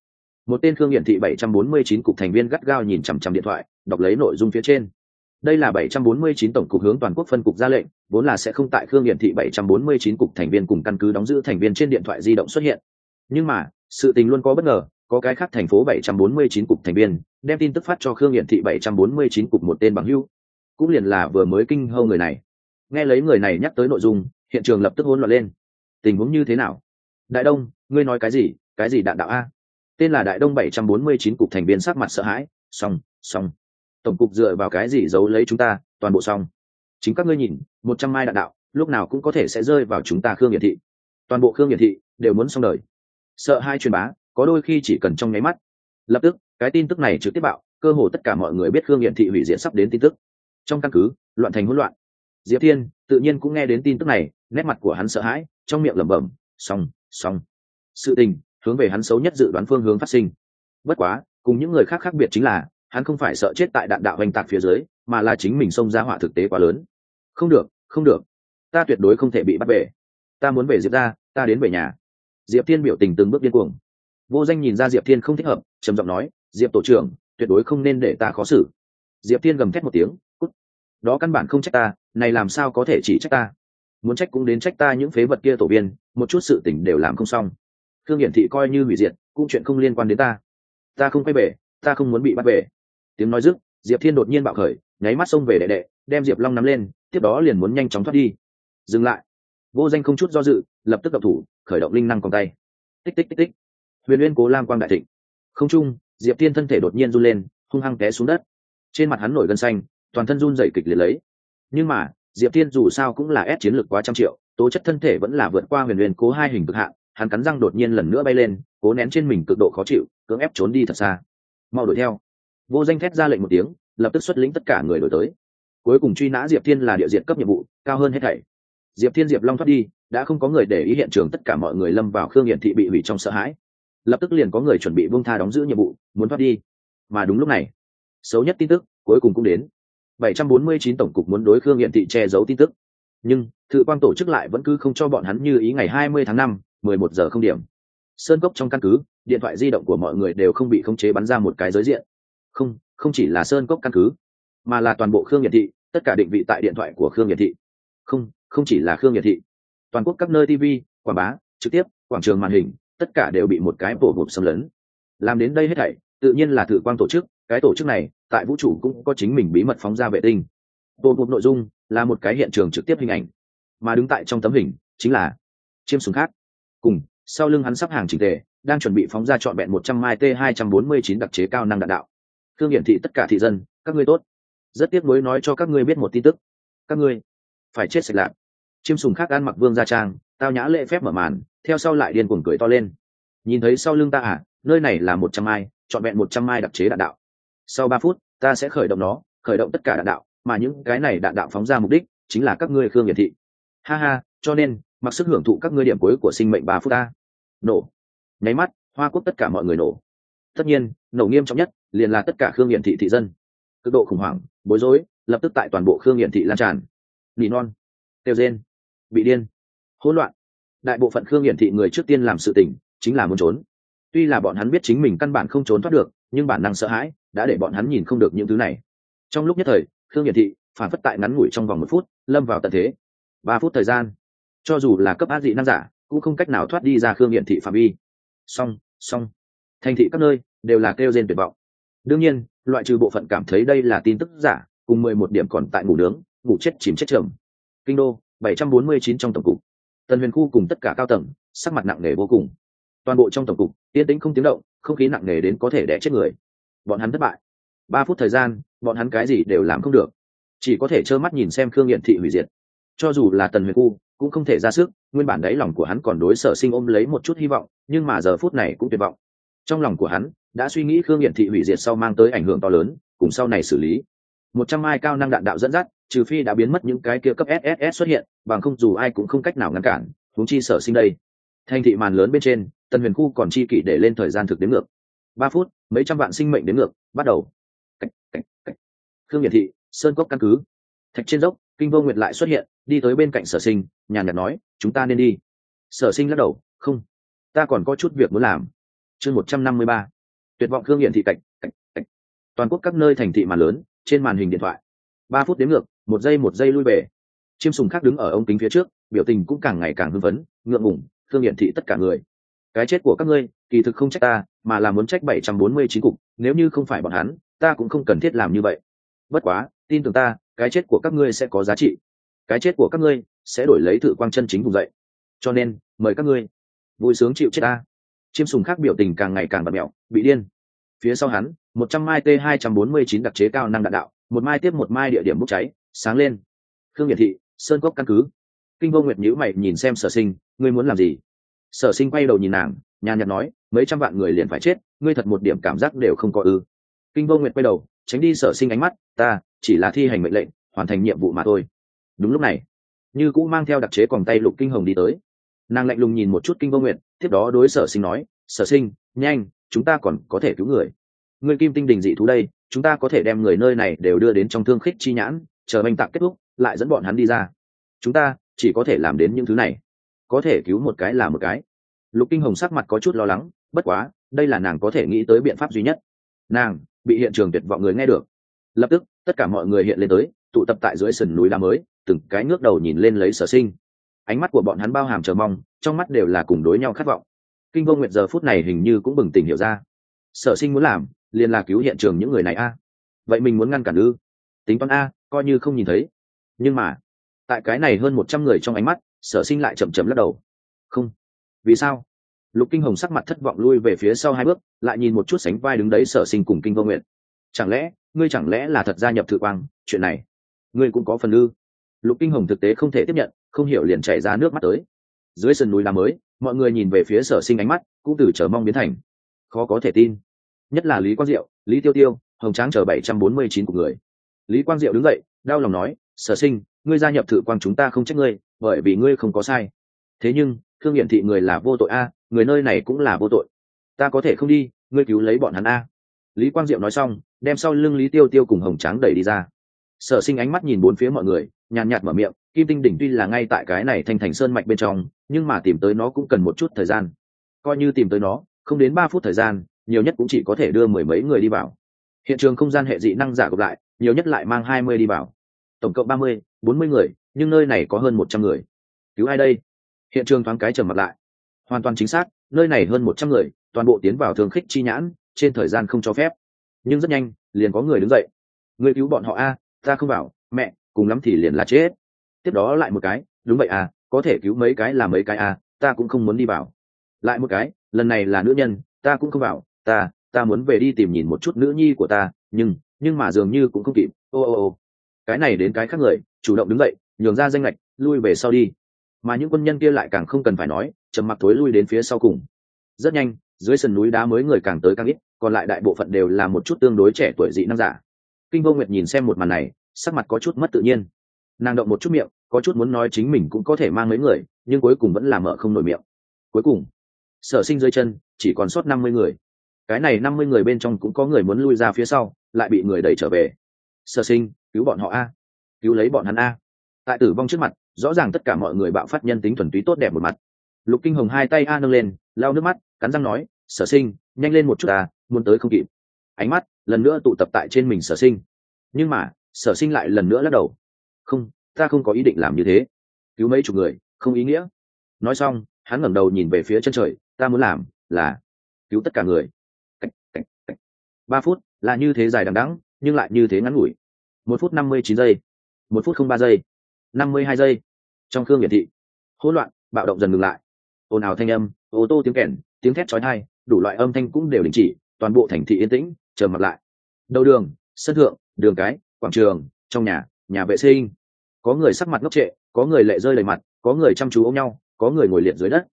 Một tên Khương Hiển thị 749 cục thành viên gắt gao nhìn chằm chằm điện thoại, đọc lấy nội dung phía trên. Đây là 749 tổng cục hướng toàn quốc phân cục ra lệnh, vốn là sẽ không tại Khương Hiển thị 749 cục thành viên cùng căn cứ đóng giữ thành viên trên điện thoại di động xuất hiện. Nhưng mà, sự tình luôn có bất ngờ, có cái khác thành phố 749 cục thành viên đem tin tức phát cho Khương Hiển thị 749 cục một tên bằng hữu, cũng liền là vừa mới kinh hâu người này. Nghe lấy người này nhắc tới nội dung, hiện trường lập tức hỗn loạn lên. Tình huống như thế nào? Đại Đông, ngươi nói cái gì? Cái gì đạn đạo a? Tên là Đại Đông 749 cục thành viên sắc mặt sợ hãi. Xong. Tổng cục dựa vào cái gì giấu lấy chúng ta? Toàn bộ xong. Chính các ngươi nhìn, 100 mai đạn đạo, lúc nào cũng có thể sẽ rơi vào chúng ta Khương Hiển thị. Toàn bộ Khương Hiển thị đều muốn xong đời. Sợ hai truyền bá, có đôi khi chỉ cần trong nháy mắt. Lập tức, cái tin tức này trực tiếp bạo, cơ hồ tất cả mọi người biết Khương Hiển thị hủy diệt sắp đến tin tức. Trong căn cứ, loạn thành hỗn loạn. Diệp Thiên tự nhiên cũng nghe đến tin tức này, nét mặt của hắn sợ hãi, trong miệng lẩm bẩm, xong. Sự tình hướng về hắn xấu nhất dự đoán phương hướng phát sinh. Bất quá, cùng những người khác khác biệt chính là, hắn không phải sợ chết tại đạn đạo hoành tạc phía dưới, mà là chính mình xông ra họa thực tế quá lớn. Không được, ta tuyệt đối không thể bị bắt về. Ta muốn về Diệp gia, ta đến về nhà. Diệp Thiên biểu tình từng bước điên cuồng. Vô Danh nhìn ra Diệp Thiên không thích hợp, trầm giọng nói, Diệp tổ trưởng, tuyệt đối không nên để ta khó xử. Diệp Thiên gầm thét một tiếng, cút. Đó căn bản không trách ta, này làm sao có thể chỉ trách ta? Muốn trách cũng đến trách ta những phế vật kia tổ viên, một chút sự tình đều làm không xong. Khương Hiển thị coi như hủy diệt, cũng chuyện không liên quan đến ta. Ta không quay về, ta không muốn bị bắt về. Tiếng nói dứt, Diệp Thiên đột nhiên bạo khởi, nháy mắt xông về đệ đệ, đem Diệp Long nắm lên, tiếp đó liền muốn nhanh chóng thoát đi. Dừng lại. Vô Danh không chút do dự, lập tức động thủ, khởi động linh năng còng tay. Tích tích. Huyền Uyên Cố Lam quang đại thịnh. Không trung, Diệp Thiên thân thể đột nhiên run lên, hung hăng té xuống đất. Trên mặt hắn nổi gân xanh, toàn thân run rẩy kịch liệt lấy. Nhưng mà, Diệp Thiên dù sao cũng là ép chiến lược quá trăm triệu, tố chất thân thể vẫn là vượt qua Huyền Uyên Cố hai hình cực hạn, hắn cắn răng đột nhiên lần nữa bay lên, cố nén trên mình cực độ khó chịu, cưỡng ép trốn đi thật xa. Mau đuổi theo. Vô Danh thét ra lệnh một tiếng, lập tức xuất lĩnh tất cả người đuổi tới. Cuối cùng truy nã Diệp Thiên là địa diện cấp nhiệm vụ, cao hơn hết thảy. Diệp Thiên Diệp Long thoát đi, đã không có người để ý hiện trường, tất cả mọi người lâm vào Khương Hiển thị bị hủy trong sợ hãi. Lập tức liền có người chuẩn bị buông tha đóng giữ nhiệm vụ, muốn thoát đi. Mà đúng lúc này, xấu nhất tin tức cuối cùng cũng đến. 749 tổng cục muốn đối Khương Hiển thị che giấu tin tức. Nhưng, Thự Quang tổ chức lại vẫn cứ không cho bọn hắn như ý ngày 20 tháng 5, 11 giờ không điểm. Sơn Cốc trong căn cứ, điện thoại di động của mọi người đều không bị khống chế bắn ra một cái giới diện. Không chỉ là Sơn Cốc căn cứ, mà là toàn bộ Khương Hiển thị, tất cả định vị tại điện thoại của Khương Hiển thị. Không chỉ là Khương Hiển thị, toàn quốc các nơi TV, quảng bá, trực tiếp, quảng trường màn hình, tất cả đều bị một cái bổ bụp xâm lấn. Làm đến đây hết thảy, tự nhiên là Thự Quang tổ chức, cái tổ chức này, tại vũ trụ cũng có chính mình bí mật phóng ra vệ tinh. Bổ bụp nội dung là một cái hiện trường trực tiếp hình ảnh, mà đứng tại trong tấm hình chính là Chiêm Sùng khác, cùng sau lưng hắn sắp hàng chỉnh tề, đang chuẩn bị phóng ra trọn vẹn 100 mai T249 đặc chế cao năng đạn đạo. Khương Hiển thị tất cả thị dân, các ngươi tốt. Rất tiếc nuối nói cho các ngươi biết một tin tức. Các ngươi phải chết sạch lạc. Chiêm Sùng khác ăn mặc vương gia trang, tao nhã lễ phép mở màn, theo sau lại điên cuồng cười to lên. Nhìn thấy sau lưng ta à, nơi này là 100 mai, trọn vẹn 100 mai đặc chế đạn đạo. Sau 3 phút, ta sẽ khởi động nó, khởi động tất cả đạn đạo, mà những cái này đạn đạo phóng ra mục đích chính là các ngươi Khương Hiển thị. Ha ha, cho nên, mặc sức hưởng thụ các ngươi điểm cuối của sinh mệnh 3 phút ta. Nổ. Nháy mắt, Hoa Quốc tất cả mọi người nổ. Tất nhiên, nổ nghiêm trọng nhất liền là tất cả Khương Hiển thị thị dân. Cực độ khủng hoảng, bối rối, lập tức tại toàn bộ Khương Hiển thị lan tràn. Nỉ non, kêu rên, bị điên, hỗn loạn. Đại bộ phận Khương Hiển thị người trước tiên làm sự tình chính là muốn trốn. Tuy là bọn hắn biết chính mình căn bản không trốn thoát được, nhưng bản năng sợ hãi đã để bọn hắn nhìn không được những thứ này. Trong lúc nhất thời, Khương Hiển thị phản phất tại ngắn ngủi trong vòng 1 phút, lâm vào tận thế. 3 phút thời gian, cho dù là cấp áp dị năng giả, cũng không cách nào thoát đi ra Khương Hiển thị phạm vi. Xong. Thành thị các nơi đều là kêu rên tuyệt vọng. Đương nhiên, loại trừ bộ phận cảm thấy đây là tin tức giả, cùng 11 điểm còn tại ngủ nướng, ngủ chết chìm chết chậm. Kinh đô 749 trong tổng cục, Tần Huyền khu cùng tất cả cao tầng sắc mặt nặng nề vô cùng. Toàn bộ trong tổng cục yên tĩnh không tiếng động, không khí nặng nề đến có thể đè chết người. Bọn hắn thất bại. 3 phút thời gian, bọn hắn cái gì đều làm không được, chỉ có thể trơ mắt nhìn xem Khương Hiển thị hủy diệt. Cho dù là Tần Huyền khu cũng không thể ra sức, nguyên bản đáy lòng của hắn còn đối Sở Sinh ôm lấy một chút hy vọng, nhưng mà giờ phút này cũng tuyệt vọng. Trong lòng của hắn đã suy nghĩ Khương Hiển thị hủy diệt sau mang tới ảnh hưởng to lớn, cùng sau này xử lý. 100 mai cao năng đạn đạo dẫn dắt, trừ phi đã biến mất những cái kia cấp SSS xuất hiện, bằng không dù ai cũng không cách nào ngăn cản, huống chi Sở Sinh đây. Thành thị màn lớn bên trên, Tần Huyền khu còn chi kỷ để lên thời gian thực đếm ngược. 3 phút, mấy trăm vạn sinh mệnh đếm ngược, bắt đầu. Cách. Khương Hiển thị, Sơn Cốc căn cứ. Thạch trên dốc, Kinh Vô Nguyệt lại xuất hiện, đi tới bên cạnh Sở Sinh, nhàn nhạt nói, chúng ta nên đi. Sở Sinh lắc đầu, không, ta còn có chút việc muốn làm. Chương 153. Tuyệt vọng Khương Nghiện thị cạch. Toàn quốc các nơi thành thị màn lớn, trên màn hình điện thoại. 3 phút đếm ngược, một giây lui về. Chiêm Sùng khác đứng ở ống kính phía trước, biểu tình cũng càng ngày càng hưng phấn, ngượng ngùng. Khương Nghiện thị tất cả người. Cái chết của các ngươi, kỳ thực không trách ta, mà là muốn trách 749 cục, nếu như không phải bọn hắn, ta cũng không cần thiết làm như vậy. Bất quá, tin tưởng ta, cái chết của các ngươi sẽ có giá trị. Cái chết của các ngươi sẽ đổi lấy Thử Quang chân chính vùng dậy. Cho nên, mời các ngươi vui sướng chịu chết ta. Chiêm Sùng khác biểu tình càng ngày càng bật mẹo, bị điên. Phía sau hắn, 100 mai T249 đặc chế cao năng đạn đạo, một mai tiếp một mai địa điểm bốc cháy, sáng lên. Khương Nghiện thị, Sơn Cốc căn cứ. Kinh Vô Nguyệt nhíu mày nhìn xem Sở Sinh, ngươi muốn làm gì? Sở Sinh quay đầu nhìn nàng, nhàn nhạt nói, mấy trăm vạn người liền phải chết, ngươi thật một điểm cảm giác đều không có ư? Kinh Vô Nguyệt quay đầu, tránh đi Sở Sinh ánh mắt, ta chỉ là thi hành mệnh lệnh, hoàn thành nhiệm vụ mà thôi. Đúng lúc này, Như cũng mang theo đặc chế còng tay Lục Kinh Hồng đi tới. Nàng lạnh lùng nhìn một chút Kinh Vô Nguyệt, tiếp đó đối Sở Sinh nói, Sở Sinh, nhanh, chúng ta còn có thể cứu người. Người Kim Tinh Đình dị thú đây, chúng ta có thể đem người nơi này đều đưa đến trong Thương Khích chi nhãn, chờ oanh tạc kết thúc, lại dẫn bọn hắn đi ra. Chúng ta chỉ có thể làm đến những thứ này, có thể cứu một cái là một cái. Lục Kinh Hồng sắc mặt có chút lo lắng, bất quá, đây là nàng có thể nghĩ tới biện pháp duy nhất. Nàng bị hiện trường tuyệt vọng người nghe được, lập tức tất cả mọi người hiện lên tới, tụ tập tại dưới sườn núi đá mới, từng cái ngước đầu nhìn lên lấy Sở Sinh. Ánh mắt của bọn hắn bao hàm chờ mong, trong mắt đều là cùng đối nhau khát vọng. Kinh Vô Nguyệt giờ phút này hình như cũng bừng tỉnh hiểu ra, Sở Sinh muốn làm liền là cứu hiện trường những người này a. Vậy mình muốn ngăn cản ư? Tính toán a, coi như không nhìn thấy. Nhưng mà tại cái này hơn 100 người trong ánh mắt, Sở Sinh lại chậm chậm lắc đầu. Không. Vì sao? Lục Kinh Hồng sắc mặt thất vọng lui về phía sau 2 bước, lại nhìn một chút sánh vai đứng đấy Sở Sinh cùng Kinh Vô Nguyệt. Chẳng lẽ là thật gia nhập Thử Quang? Chuyện này ngươi cũng có phần ư? Lục Kinh Hồng thực tế không thể tiếp nhận, không hiểu liền chảy ra nước mắt tới. Dưới sườn núi đá mới, mọi người nhìn về phía Sở Sinh ánh mắt cũng từ chờ mong biến thành khó có thể tin. Nhất là Lý Quang Diệu, Lý Tiêu Tiêu, Hồng Tráng chờ 749 của người. Lý Quang Diệu đứng dậy, đau lòng nói, Sở Sinh, ngươi gia nhập Thử Quang chúng ta không trách ngươi, bởi vì ngươi không có sai. Thế nhưng Khương Nghiện thị người là vô tội a, người nơi này cũng là vô tội. Ta có thể không đi, ngươi cứu lấy bọn hắn a. Lý Quang Diệu nói xong, đem sau lưng Lý Tiêu Tiêu cùng Hồng Tráng đẩy đi ra. Sở Sinh ánh mắt nhìn bốn phía mọi người, nhàn nhạt mở miệng, Kim Tinh Đỉnh tuy là ngay tại cái này thanh thành sơn mạch bên trong, nhưng mà tìm tới nó cũng cần một chút thời gian. Coi như tìm tới nó, không đến 3 phút thời gian, nhiều nhất cũng chỉ có thể đưa 10 mấy người đi vào. Hiện trường không gian hệ dị năng giả gộp lại, nhiều nhất lại mang 20 đi vào. Tổng cộng 30, 40 người, nhưng nơi này có hơn 100 người. Cứu ai đây? Hiện trường thoáng cái trầm mặt lại. Hoàn toàn chính xác, nơi này hơn 100 người, toàn bộ tiến vào Thương Khích chi nhãn, trên thời gian không cho phép. Nhưng rất nhanh, liền có người đứng dậy. Người cứu bọn họ a, ta không vào, mẹ, cùng lắm thì liền là chết. Tiếp đó lại một cái, đúng vậy à, có thể cứu mấy cái là mấy cái à, ta cũng không muốn đi vào. Lại một cái, lần này là nữ nhân, ta cũng không vào, ta muốn về đi tìm nhìn một chút nữ nhi của ta, nhưng mà dường như cũng không kịp. Ô. Cái này đến cái khác người, chủ động đứng dậy, nhường ra danh lệch, lui về sau đi. Mà những quân nhân kia lại càng không cần phải nói, trầm mặc thối lui đến phía sau cùng. Rất nhanh, dưới sườn núi đá mới người càng tới càng ít, còn lại đại bộ phận đều là một chút tương đối trẻ tuổi dị năng giả. Kinh Vô Nguyệt nhìn xem một màn này, sắc mặt có chút mất tự nhiên. Nàng động một chút miệng, có chút muốn nói chính mình cũng có thể mang mấy người, nhưng cuối cùng vẫn là mở không nổi miệng. Cuối cùng, Sở Sinh dưới chân chỉ còn sót 50 người. Cái này 50 người bên trong cũng có người muốn lui ra phía sau, lại bị người đẩy trở về. Sở Sinh, cứu bọn họ a, cứu lấy bọn hắn a. Tại tử vong trước mặt, rõ ràng tất cả mọi người bạo phát nhân tính thuần túy tốt đẹp một mặt. Lục Kinh Hồng hai tay nâng lên, lau nước mắt, cắn răng nói, Sở Sinh, nhanh lên một chút à, muốn tới không kịp. Ánh mắt lần nữa tụ tập tại trên mình Sở Sinh, nhưng mà Sở Sinh lại lần nữa lắc đầu. Không, ta không có ý định làm như thế. Cứu mấy chục người không ý nghĩa. Nói xong, hắn ngẩng đầu nhìn về phía chân trời, ta muốn làm là cứu tất cả người. 3 phút là như thế dài đằng đẵng, nhưng lại như thế ngắn ngủi. 1 phút 59 giây, 1 phút 03 giây, 52 giây. Trong Khương Nghiện thị, hỗn loạn, bạo động dần ngừng lại. Ồn ào thanh âm, ô tô tiếng kèn, tiếng thét chói tai, đủ loại âm thanh cũng đều đình chỉ, toàn bộ thành thị yên tĩnh, trầm mặc lại. Đầu đường, sân thượng, đường cái, quảng trường, trong nhà vệ sinh, có người sắc mặt ngốc trệ, có người lệ rơi đầy mặt, có người chăm chú ôm nhau, có người ngồi liệt dưới đất.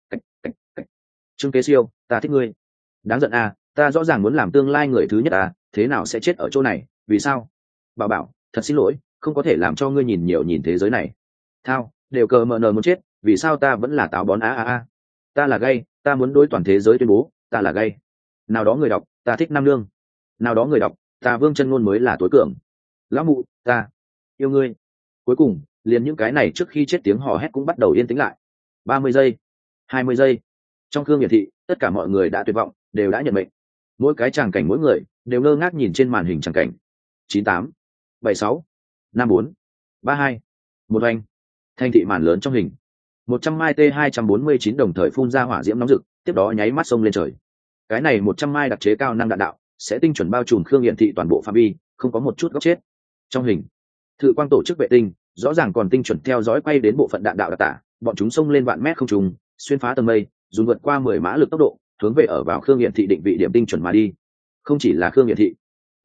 Trương Kế Siêu, ta thích ngươi. Đáng giận à, ta rõ ràng muốn làm tương lai người thứ nhất à, thế nào sẽ chết ở chỗ này, vì sao? Bảo, thật xin lỗi, không có thể làm cho ngươi nhìn nhiều nhìn thế giới này. Thao, đều cờ mờ nờ muốn chết, vì sao ta vẫn là táo bón a. Ta là gay, ta muốn đối toàn thế giới tuyên bố, ta là gay. Nào đó người đọc, ta thích nam nương. Nào đó người đọc, ta Vương Chân Ngôn mới là tối cường. Lão mụ, ta yêu ngươi. Cuối cùng, liền những cái này trước khi chết tiếng hò hét cũng bắt đầu yên tĩnh lại. 30 giây, 20 giây. Trong Khương Nghiện thị, tất cả mọi người đã tuyệt vọng, đều đã nhận mệnh. mỗi cái tràng cảnh mỗi người đều ngơ ngác nhìn trên màn hình tràng cảnh. 98, 76, 54, 32, một oanh. Thành thị màn lớn trong hình, 100 mai T249 đồng thời phun ra hỏa diễm nóng rực, tiếp đó nháy mắt xông lên trời. Cái này 100 mai đặc chế cao năng đạn đạo sẽ tinh chuẩn bao trùm Khương Nghiện thị toàn bộ phạm vi, không có một chút góc chết. Trong hình, Thự Quang tổ chức vệ tinh rõ ràng còn tinh chuẩn theo dõi quay đến bộ phận đạn đạo đặc tả, bọn chúng xông lên vạn mét không trung, xuyên phá tầng mây, dùng vượt qua 10 mã lực tốc độ, hướng về ở vào Khương Nghiện thị định vị điểm tinh chuẩn mà đi. Không chỉ là Khương Nghiện thị,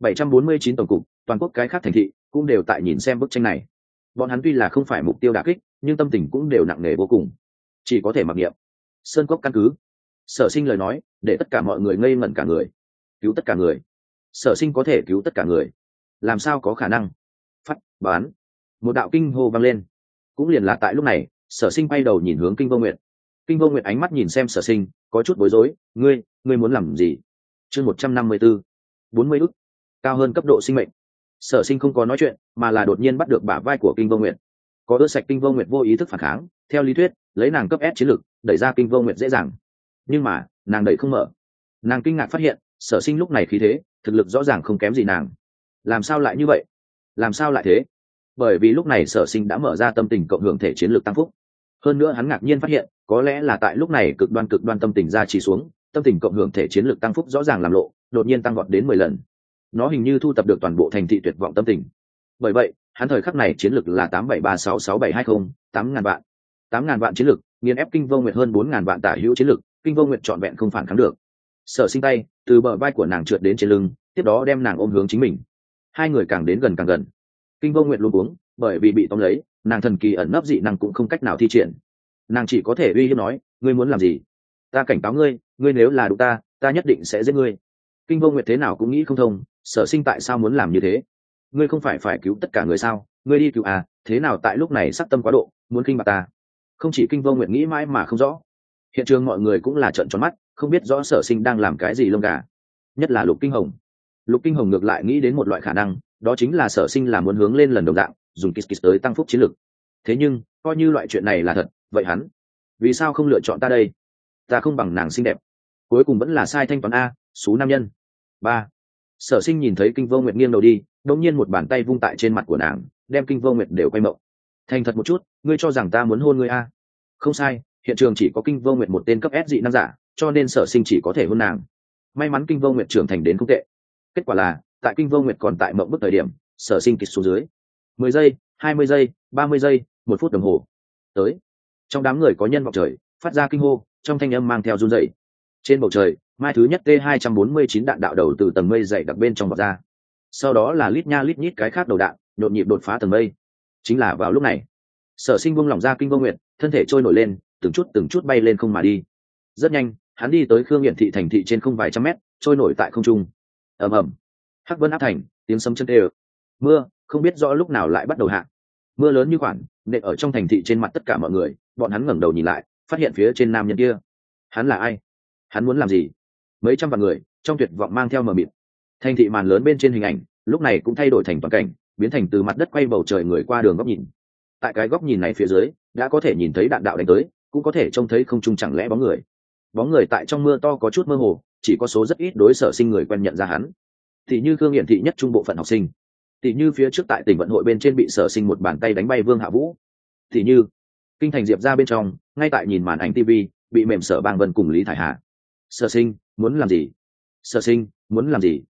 749 tổng cục, toàn quốc cái khác thành thị cũng đều tại nhìn xem bức tranh này. Bọn hắn tuy là không phải mục tiêu đả kích, nhưng tâm tình cũng đều nặng nề vô cùng, chỉ có thể mặc niệm. Sơn Cốc căn cứ, Sở Sinh lời nói để tất cả mọi người ngây ngẩn cả người. Cứu tất cả người? Sở Sinh có thể cứu tất cả người? Làm sao có khả năng? Phát bán, một đạo kinh hô vang lên. Cũng liền là tại lúc này, Sở Sinh bay đầu nhìn hướng Kinh Vô Nguyệt. Kinh Vô Nguyệt ánh mắt nhìn xem Sở Sinh, có chút bối rối. Ngươi muốn làm gì? Chương 154, 40 ức, cao hơn cấp độ sinh mệnh. Sở Sinh không có nói chuyện, mà là đột nhiên bắt được bả vai của Kinh Vô Nguyệt. Có ướt sạch Kinh Vô Nguyệt vô ý thức phản kháng, theo lý thuyết lấy nàng cấp S chiến lực đẩy ra Kinh Vô Nguyệt dễ dàng, nhưng mà nàng đẩy không mở. Nàng kinh ngạc phát hiện Sở Sinh lúc này khí thế thực lực rõ ràng không kém gì nàng. Làm sao lại như vậy? Làm sao lại thế? Bởi vì lúc này Sở Sinh đã mở ra tâm tình cộng hưởng thể chiến lược tăng phúc. Hơn nữa hắn ngạc nhiên phát hiện có lẽ là tại lúc này cực đoan tâm tình ra chỉ xuống, tâm tình cộng hưởng thể chiến lược tăng phúc rõ ràng làm lộ, đột nhiên tăng vọt đến 10 lần. Nó hình như thu tập được toàn bộ thành thị tuyệt vọng tâm tình. Bởi vậy hắn thời khắc này chiến lược là 87366720, 8.000 vạn. 8.000 vạn chiến lược nghiền ép Kinh Vô Nguyệt hơn 4.000 vạn tả hữu chiến lược. Kinh Vô Nguyệt trọn vẹn không phản kháng được. Sở Sinh tay từ bờ vai của nàng trượt đến trên lưng, tiếp đó đem nàng ôm hướng chính mình. Hai người càng đến gần càng gần. Kinh Vô Nguyệt luống cuống, bởi vì bị tóm lấy, nàng thần kỳ ẩn nấp dị năng cũng không cách nào thi triển. Nàng chỉ có thể uy hiếp nói, ngươi muốn làm gì? Ta cảnh cáo ngươi, ngươi nếu là đụng ta, ta nhất định sẽ giết ngươi. Kinh Vô Nguyệt thế nào cũng nghĩ không thông, Sở Sinh tại sao muốn làm như thế? Ngươi không phải cứu tất cả người sao? Ngươi đi cứu à? Thế nào tại lúc này sắc tâm quá độ, muốn khinh bạc ta? Không chỉ Kinh Vô Nguyệt nghĩ mãi mà không rõ, hiện trường mọi người cũng là trợn tròn mắt, không biết rõ Sở Sinh đang làm cái gì lông gà. Nhất là Lục Kinh Hồng. Lục Kinh Hồng ngược lại nghĩ đến một loại khả năng, đó chính là Sở Sinh là muốn hướng lên lần đồng dạng, dùng kiss tới tăng phúc chiến lực. Thế nhưng coi như loại chuyện này là thật, vậy hắn vì sao không lựa chọn ta đây? Ta không bằng nàng xinh đẹp, cuối cùng vẫn là sai thanh toán a, số nam nhân. Ba. Sở Sinh nhìn thấy Kinh Vô Nguyệt nghiêng đầu đi, đột nhiên một bàn tay vung tại trên mặt của nàng, đem Kinh Vô Nguyệt đều quay mộng. Thành thật một chút, ngươi cho rằng ta muốn hôn ngươi a? Không sai, hiện trường chỉ có Kinh Vô Nguyệt một tên cấp S dị năng giả, cho nên Sở Sinh chỉ có thể hôn nàng. May mắn Kinh Vô Nguyệt trưởng thành đến không tệ. Kết quả là, tại Kinh Vô Nguyệt còn tại mộng bức thời điểm, Sở Sinh kịch xuống dưới. 10 giây, 20 giây, 30 giây, 1 phút đồng hồ. Tới. Trong đám người có nhân vọng trời, phát ra kinh hô, trong thanh âm mang theo run rẩy. Trên bầu trời, mai thứ nhất T249 đạn đạo đầu từ tầng mây dày đặc bên trong vọt ra. Sau đó là lít nha lít nhít cái khác đầu đạn, nhộn nhịp đột phá tầng mây. Chính là vào lúc này, Sở Sinh buông lỏng ra Kinh Vô Nguyệt, thân thể trôi nổi lên, từng chút bay lên không mà đi. Rất nhanh, hắn đi tới Khương Nghiện thị thành thị trên không vài trăm mét, trôi nổi tại không trung. Ầm ầm. Hắc Vân áp thành, tiếng sấm chân tê. Mưa không biết rõ lúc nào lại bắt đầu hạ. Mưa lớn như khoản, nện ở trong thành thị trên mặt tất cả mọi người, bọn hắn ngẩng đầu nhìn lại, phát hiện phía trên nam nhân kia. Hắn là ai? Hắn muốn làm gì? Mấy trăm vạn người, trong tuyệt vọng mang theo mờ mịt. Thành thị màn lớn bên trên hình ảnh, lúc này cũng thay đổi thành toàn cảnh, biến thành từ mặt đất quay bầu trời người qua đường góc nhìn. Tại cái góc nhìn này phía dưới, đã có thể nhìn thấy đạn đạo đánh tới, cũng có thể trông thấy không trung chẳng lẽ bóng người. Bóng người tại trong mưa to có chút mơ hồ, chỉ có số rất ít đối Sở Sinh người quen nhận ra hắn. Thì như Khương Nghiện thị nhất trung bộ phận học sinh, thì như phía trước tại tỉnh vận hội bên trên bị Sở Sinh một bàn tay đánh bay Vương Hạ Vũ, thì như kinh thành Diệp ra bên trong, ngay tại nhìn màn ảnh TV, bị mềm Sở Bang Vân cùng Lý Thải Hà. Sở Sinh muốn làm gì? Sở Sinh muốn làm gì?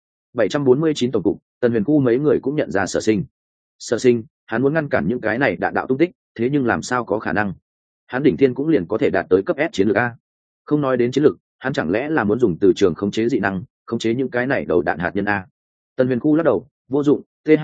749 tổng cục, Tần Huyền khu mấy người cũng nhận ra Sở Sinh. Sở Sinh, hắn muốn ngăn cản những cái này đạn đạo tung tích, thế nhưng làm sao có khả năng? Hắn đỉnh thiên cũng liền có thể đạt tới cấp S chiến lược a. Không nói đến chiến lược, hắn chẳng lẽ là muốn dùng từ trường khống chế dị năng, khống chế những cái này đầu đạn hạt nhân a? Tần Huyền khu lắc đầu, vô dụng,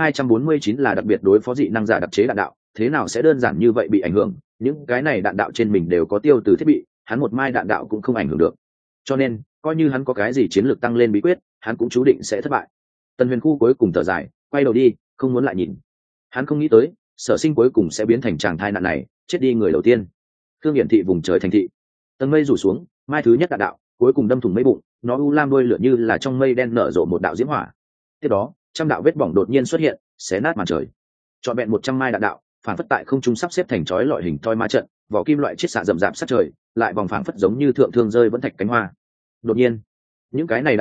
T249 là đặc biệt đối phó dị năng giả đặc chế đạn đạo, thế nào sẽ đơn giản như vậy bị ảnh hưởng? Những cái này đạn đạo trên mình đều có tiêu từ thiết bị, hắn một mai đạn đạo cũng không ảnh hưởng được. Cho nên, coi như hắn có cái gì chiến lược tăng lên bí quyết, hắn cũng chú định sẽ thất bại. Tần Huyền khu cuối cùng thở dài, quay đầu đi, không muốn lại nhìn. Hắn không nghĩ tới, Sở Sinh cuối cùng sẽ biến thành chàng thai nạn này, chết đi người đầu tiên. Khương Nghiện thị vùng trời thành thị, tầng mây rủ xuống, mai thứ nhất đạn đạo cuối cùng đâm thủng mây bụng, nó u lam đôi lửa như là trong mây đen nở rộ một đạo diễm hỏa. Tiếp đó, trăm đạo vết bỏng đột nhiên xuất hiện, xé nát màn trời. Trọn vẹn 100 mai đạn đạo, phản phất tại không trung sắp xếp thành chói lọi hình thoi ma trận, vỏ kim loại chiết xạ rậm rạp sát trời, lại vòng phản phất giống như thượng thương rơi vẫn thạch cánh hoa. Đột nhiên, những cái này đạn đạo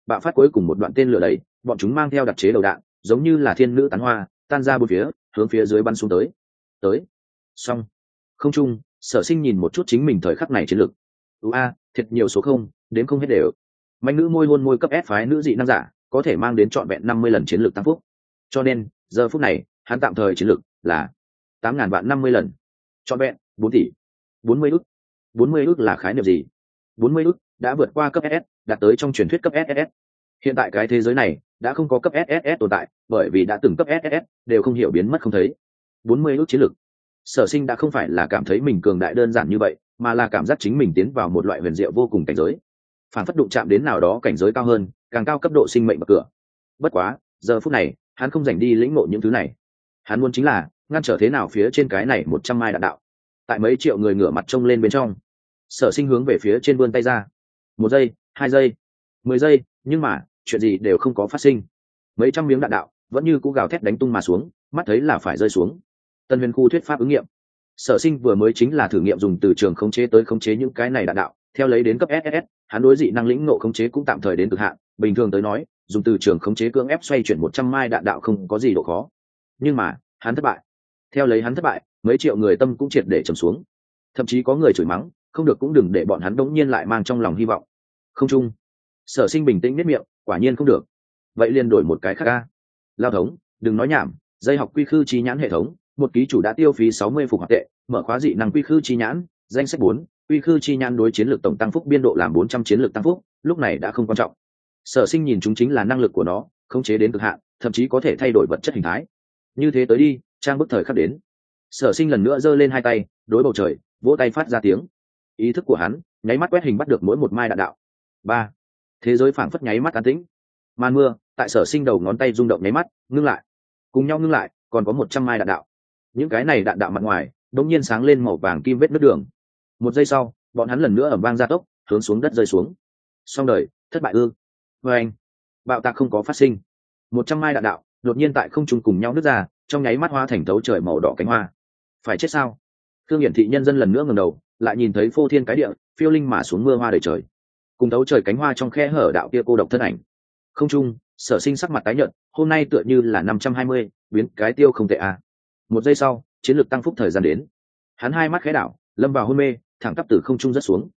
bạo phát cuối cùng một đoạn tên lửa đẩy, bọn chúng mang theo đặc chế đầu đạn, giống như là thiên nữ tán hoa, tan ra bốn phía, hướng phía dưới bắn xuống tới. Xong. Không trung, Sở Sinh nhìn một chút chính mình thời khắc này chiến lược. Thiệt nhiều số không, đến không hết đều. Mạnh nữ môi hôn môi cấp S phái nữ dị năng giả, có thể mang đến trọn vẹn 50 lần chiến lược tăng phúc. Cho nên, giờ phút này, hắn tạm thời chiến lược là 8.000 vạn 50 lần. Trọn vẹn 4 tỷ 40 ức. 40 ức là khái niệm gì? 40 ức đã vượt qua cấp SS, đạt tới trong truyền thuyết cấp SSS. Hiện tại cái thế giới này đã không có cấp SSS tồn tại, bởi vì đã từng cấp SSS đều không hiểu biến mất không thấy. 40 ức chiến lược. Sở Sinh đã không phải là cảm thấy mình cường đại đơn giản như vậy, mà là cảm giác chính mình tiến vào một loại huyền diệu vô cùng cảnh giới, phản phất đụng chạm đến nào đó cảnh giới cao hơn, càng cao cấp độ sinh mệnh bậc cửa. Bất quá, giờ phút này, hắn không dành đi lĩnh ngộ những thứ này. Hắn muốn chính là ngăn trở thế nào phía trên cái này 100 mai đạn đạo. Tại mấy triệu người ngửa mặt trông lên bên trong, Sở Sinh hướng về phía trên vươn tay ra. 1 giây, 2 giây, 10 giây, nhưng mà chuyện gì đều không có phát sinh. Mấy trăm miếng đạn đạo vẫn như cú gào thét đánh tung mà xuống, mắt thấy là phải rơi xuống. Tân Huyền khu thuyết pháp ứng nghiệm. Sở Sinh vừa mới chính là thử nghiệm dùng từ trường khống chế tới khống chế những cái này đạn đạo, theo lấy đến cấp SSS, hắn đối dị năng lĩnh ngộ khống chế cũng tạm thời đến cực hạn, bình thường tới nói, dùng từ trường khống chế cưỡng ép xoay chuyển 100 mai đạn đạo không có gì độ khó. Nhưng mà, hắn thất bại. Theo lấy hắn thất bại, mấy triệu người tâm cũng triệt để trầm xuống. Thậm chí có người chửi mắng, không được cũng đừng để bọn hắn đống nhiên lại mang trong lòng hy vọng. Không chung. Sở Sinh bình tĩnh nhếch miệng, quả nhiên không được. Vậy liền đổi một cái khác a. Lao thống, đừng nói nhảm, dây học quy khư chi nhãn hệ thống, một ký chủ đã tiêu phí 60 phục hoạt tệ, mở khóa dị năng quy khư chi nhãn, danh sách 4, quy khư chi nhãn đối chiến lược tổng tăng phúc biên độ làm 400 chiến lược tăng phúc, lúc này đã không quan trọng. Sở Sinh nhìn chúng chính là năng lực của nó, khống chế đến cực hạn, thậm chí có thể thay đổi vật chất hình thái. Như thế tới đi, trang bức thời khắc đến. Sở Sinh lần nữa giơ lên hai tay, đối bầu trời, vỗ tay phát ra tiếng. Ý thức của hắn nháy mắt quét hình bắt được mỗi một mai đạn đạo. 3. Thế giới phảng phất nháy mắt an tĩnh. Màn mưa tại Sở Sinh đầu ngón tay rung động nháy mắt, ngưng lại. Cùng nhau ngưng lại, còn có 100 mai đạn đạo. Những cái này đạn đạo mặt ngoài đống nhiên sáng lên màu vàng kim vết nứt đường. 1 giây sau, bọn hắn lần nữa ầm vang gia tốc, hướng xuống đất rơi xuống. Xong đời, thất bại ư? Anh, bạo tạc không có phát sinh. 100 mai đạn đạo đột nhiên tại không trung cùng nhau nứt ra, trong nháy mắt hoa thành thấu trời màu đỏ cánh hoa. Phải chết sao? Thương Hiển thị nhân dân lần nữa ngẩng đầu, lại nhìn thấy phô thiên cái địa, phiêu linh mà xuống mưa hoa đầy trời. Cùng thấu trời cánh hoa trong khe hở đạo kia cô độc thân ảnh. Không trung, Sở Sinh sắc mặt tái nhợt, hôm nay tựa như là 520, biến cái tiêu không tệ à. 1 giây sau, chiến lược tăng phúc thời gian đến. Hắn hai mắt khẽ đảo, lâm vào hôn mê, thẳng tắp từ không trung rất xuống.